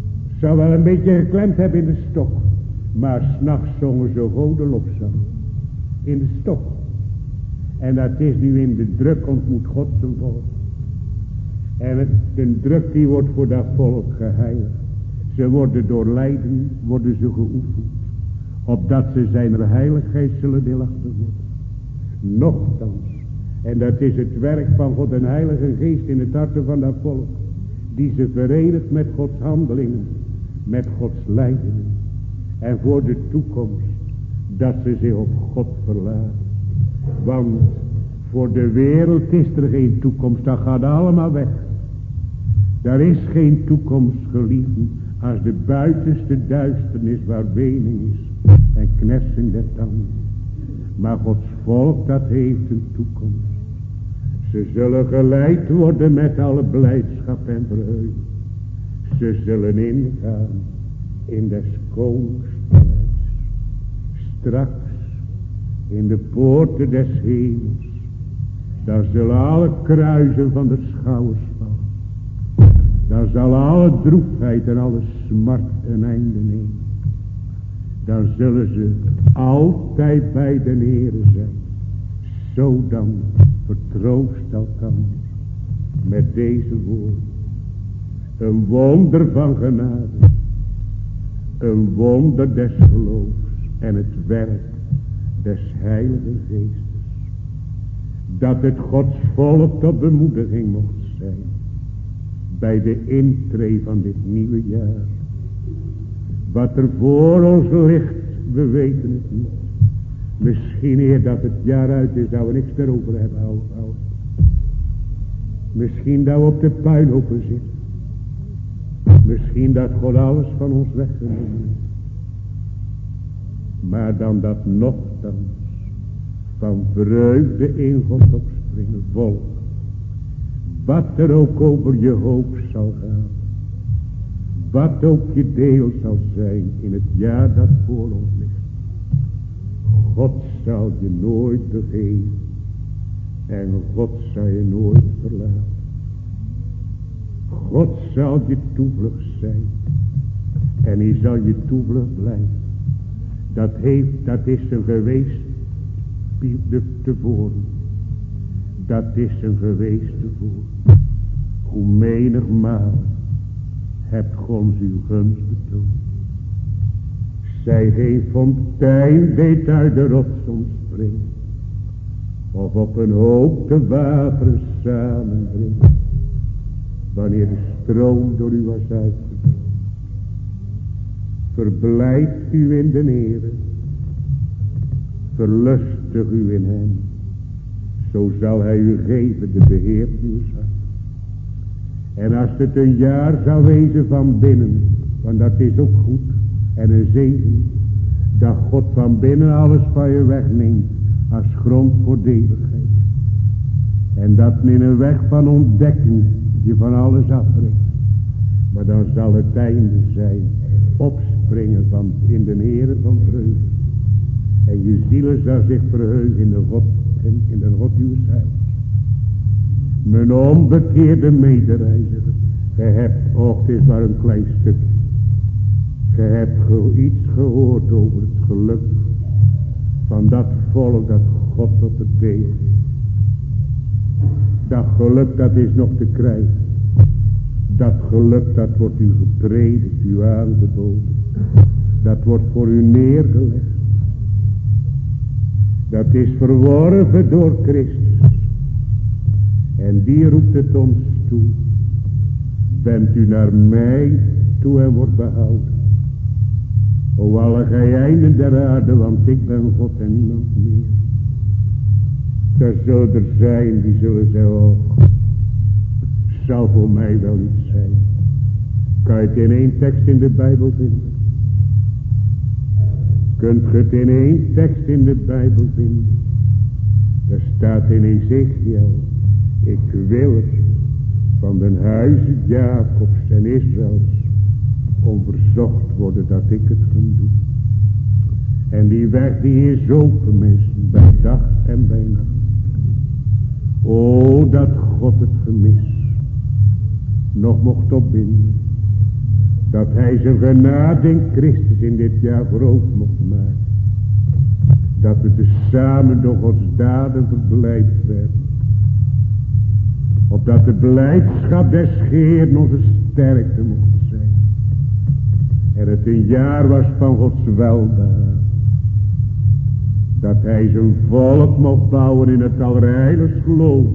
zou wel een beetje geklemd hebben in de stok. Maar 's nachts zongen ze goden lofzang. In de stok. En dat is nu in de druk ontmoet God zijn volk. En de druk die wordt voor dat volk geheiligd. Ze worden door lijden, worden ze geoefend. Opdat ze zijn heiligheid zullen deelachtig worden. Nochtans. En dat is het werk van God en Heilige Geest in het hart van dat volk. Die ze verenigt met Gods handelingen. Met Gods leidingen. En voor de toekomst. Dat ze zich op God verlaten. Want voor de wereld is er geen toekomst. Dat gaat allemaal weg. Daar is geen toekomst, geliefden. Als de buitenste duisternis waar wening is. En knersing der tanden. Maar Gods volk dat heeft een toekomst. Ze zullen geleid worden met alle blijdschap en verheuging. Ze zullen ingaan in des konings paleis. Straks in de poorten des hemels. Daar zullen alle kruisen van de schouders vallen. Daar zal alle droefheid en alle smart een einde nemen. Dan zullen ze altijd bij de Heere zijn. Zo dan vertroost elkander met deze woorden. Een wonder van genade. Een wonder des geloofs. En het werk des Heilige Geestes. Dat het Gods volk tot bemoediging mocht zijn. Bij de intree van dit nieuwe jaar. Wat er voor ons ligt, we weten het niet. Misschien eer dat het jaar uit is, dat we niks meer over hebben. Misschien dat we op de puinhopen zitten. Misschien dat God alles van ons weggenomen heeft. Maar dan dat nochtans van vreugde in God opspringen, volk. Wat er ook over je hoop zal gaan. Wat ook je deel zal zijn in het jaar dat voor ons ligt. God zal je nooit vergeten. En God zal je nooit verlaten. God zal je toevlucht zijn. En hij zal je toevlucht blijven. Dat is een geweest tevoren. Dat is een geweest tevoren. Hoe menigmaal hebt God uw gunst betoond. Zij geen fontein deed uit de rots ontspringen. Of op een hoop de wateren samenbrengen. Wanneer de stroom door u was uitgedroogd. Verblijd u in de Heere. Verlustig u in hem. Zo zal hij u geven de beheer uw hart. En als het een jaar zou wezen van binnen. Want dat is ook goed. En een zegen. Dat God van binnen alles van je wegneemt. Als grond voor de eeuwigheid. En dat in een weg van ontdekking. Je van alles afbrengt. Maar dan zal het einde zijn. Opspringen van in de Heere van vreugde. En je zielen zal zich verheugen in de God en in de God uw heils. Mijn onbekeerde medereiziger. Ge hebt, het is maar een klein stukje. Ge hebt iets gehoord over het geluk van dat volk dat God op het deel heeft. Dat geluk dat is nog te krijgen. Dat geluk dat wordt u gepredikt, u aangeboden. Dat wordt voor u neergelegd. Dat is verworven door Christus. En die roept het ons toe. Bent u naar mij toe en wordt behouden. O alle gij einden der aarde, want ik ben God en niemand meer. Er zullen er zijn die zullen zeggen, oh, zal voor mij wel iets zijn. Kan je het in één tekst in de Bijbel vinden? Kunt je het in één tekst in de Bijbel vinden? Er staat in Ezekiel, ik wil van den huize Jacobs en Israëls onverzocht worden dat ik het ga doen. En die weg die is open, mensen, bij dag en bij nacht. O, dat God het gemis nog mocht opbinden. dat hij zijn genade in Christus in dit jaar groot mocht maken. Dat we tezamen door Gods daden verblijd werden. Opdat de blijdschap des Heeren onze sterkte mocht zijn. En het een jaar was van Gods weldaad. Dat hij zijn volk mocht bouwen in het allerheiligst geloof.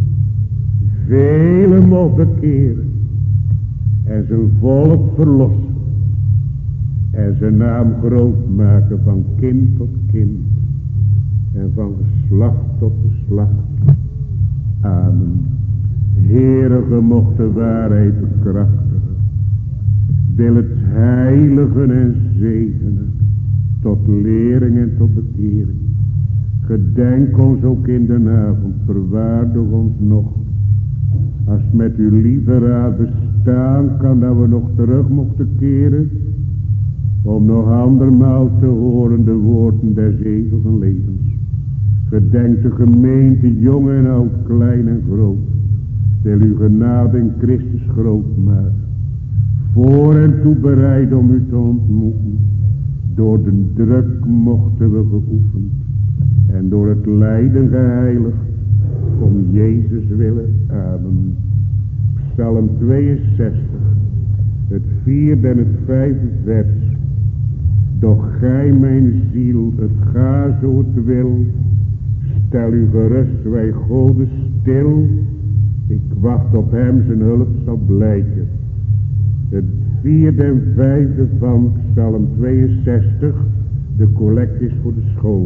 Velen mocht bekeren. En zijn volk verlossen. En zijn naam groot maken van kind tot kind. En van geslacht tot geslacht. Amen. Heere, ge mocht de waarheid bekrachtigen. Wil het heiligen en zegenen. Tot lering en tot bekering. Gedenk ons ook in de avond. Verwaardig ons nog. Als met uw lieve raad bestaan kan dat we nog terug mochten keren. Om nog andermaal te horen de woorden des eeuwigen levens. Gedenk de gemeente, jong en oud, klein en groot. Wil uw genade in Christus groot maken. Voor en toe bereid om u te ontmoeten. Door de druk mochten we geoefend. En door het lijden geheiligd. Om Jezus willen. Amen. Psalm 62. Het 4e en het 5e vers. Doch gij mijn ziel, het ga zo het wil. Stel u gerust, wij Gode stil. Ik wacht op hem, zijn hulp zal blijken. Het 4e en 5e van Psalm 62. De collect is voor de school.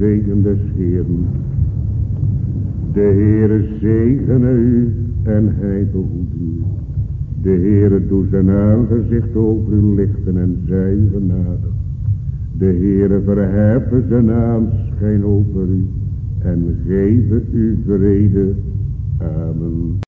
zegen des Heeren. De Heere zegene u en hij behoede u. De Heere doe zijn aangezicht over u lichten en zij u genadig. De Heere verheffen zijn aanschijn over u en geven u vrede. Amen.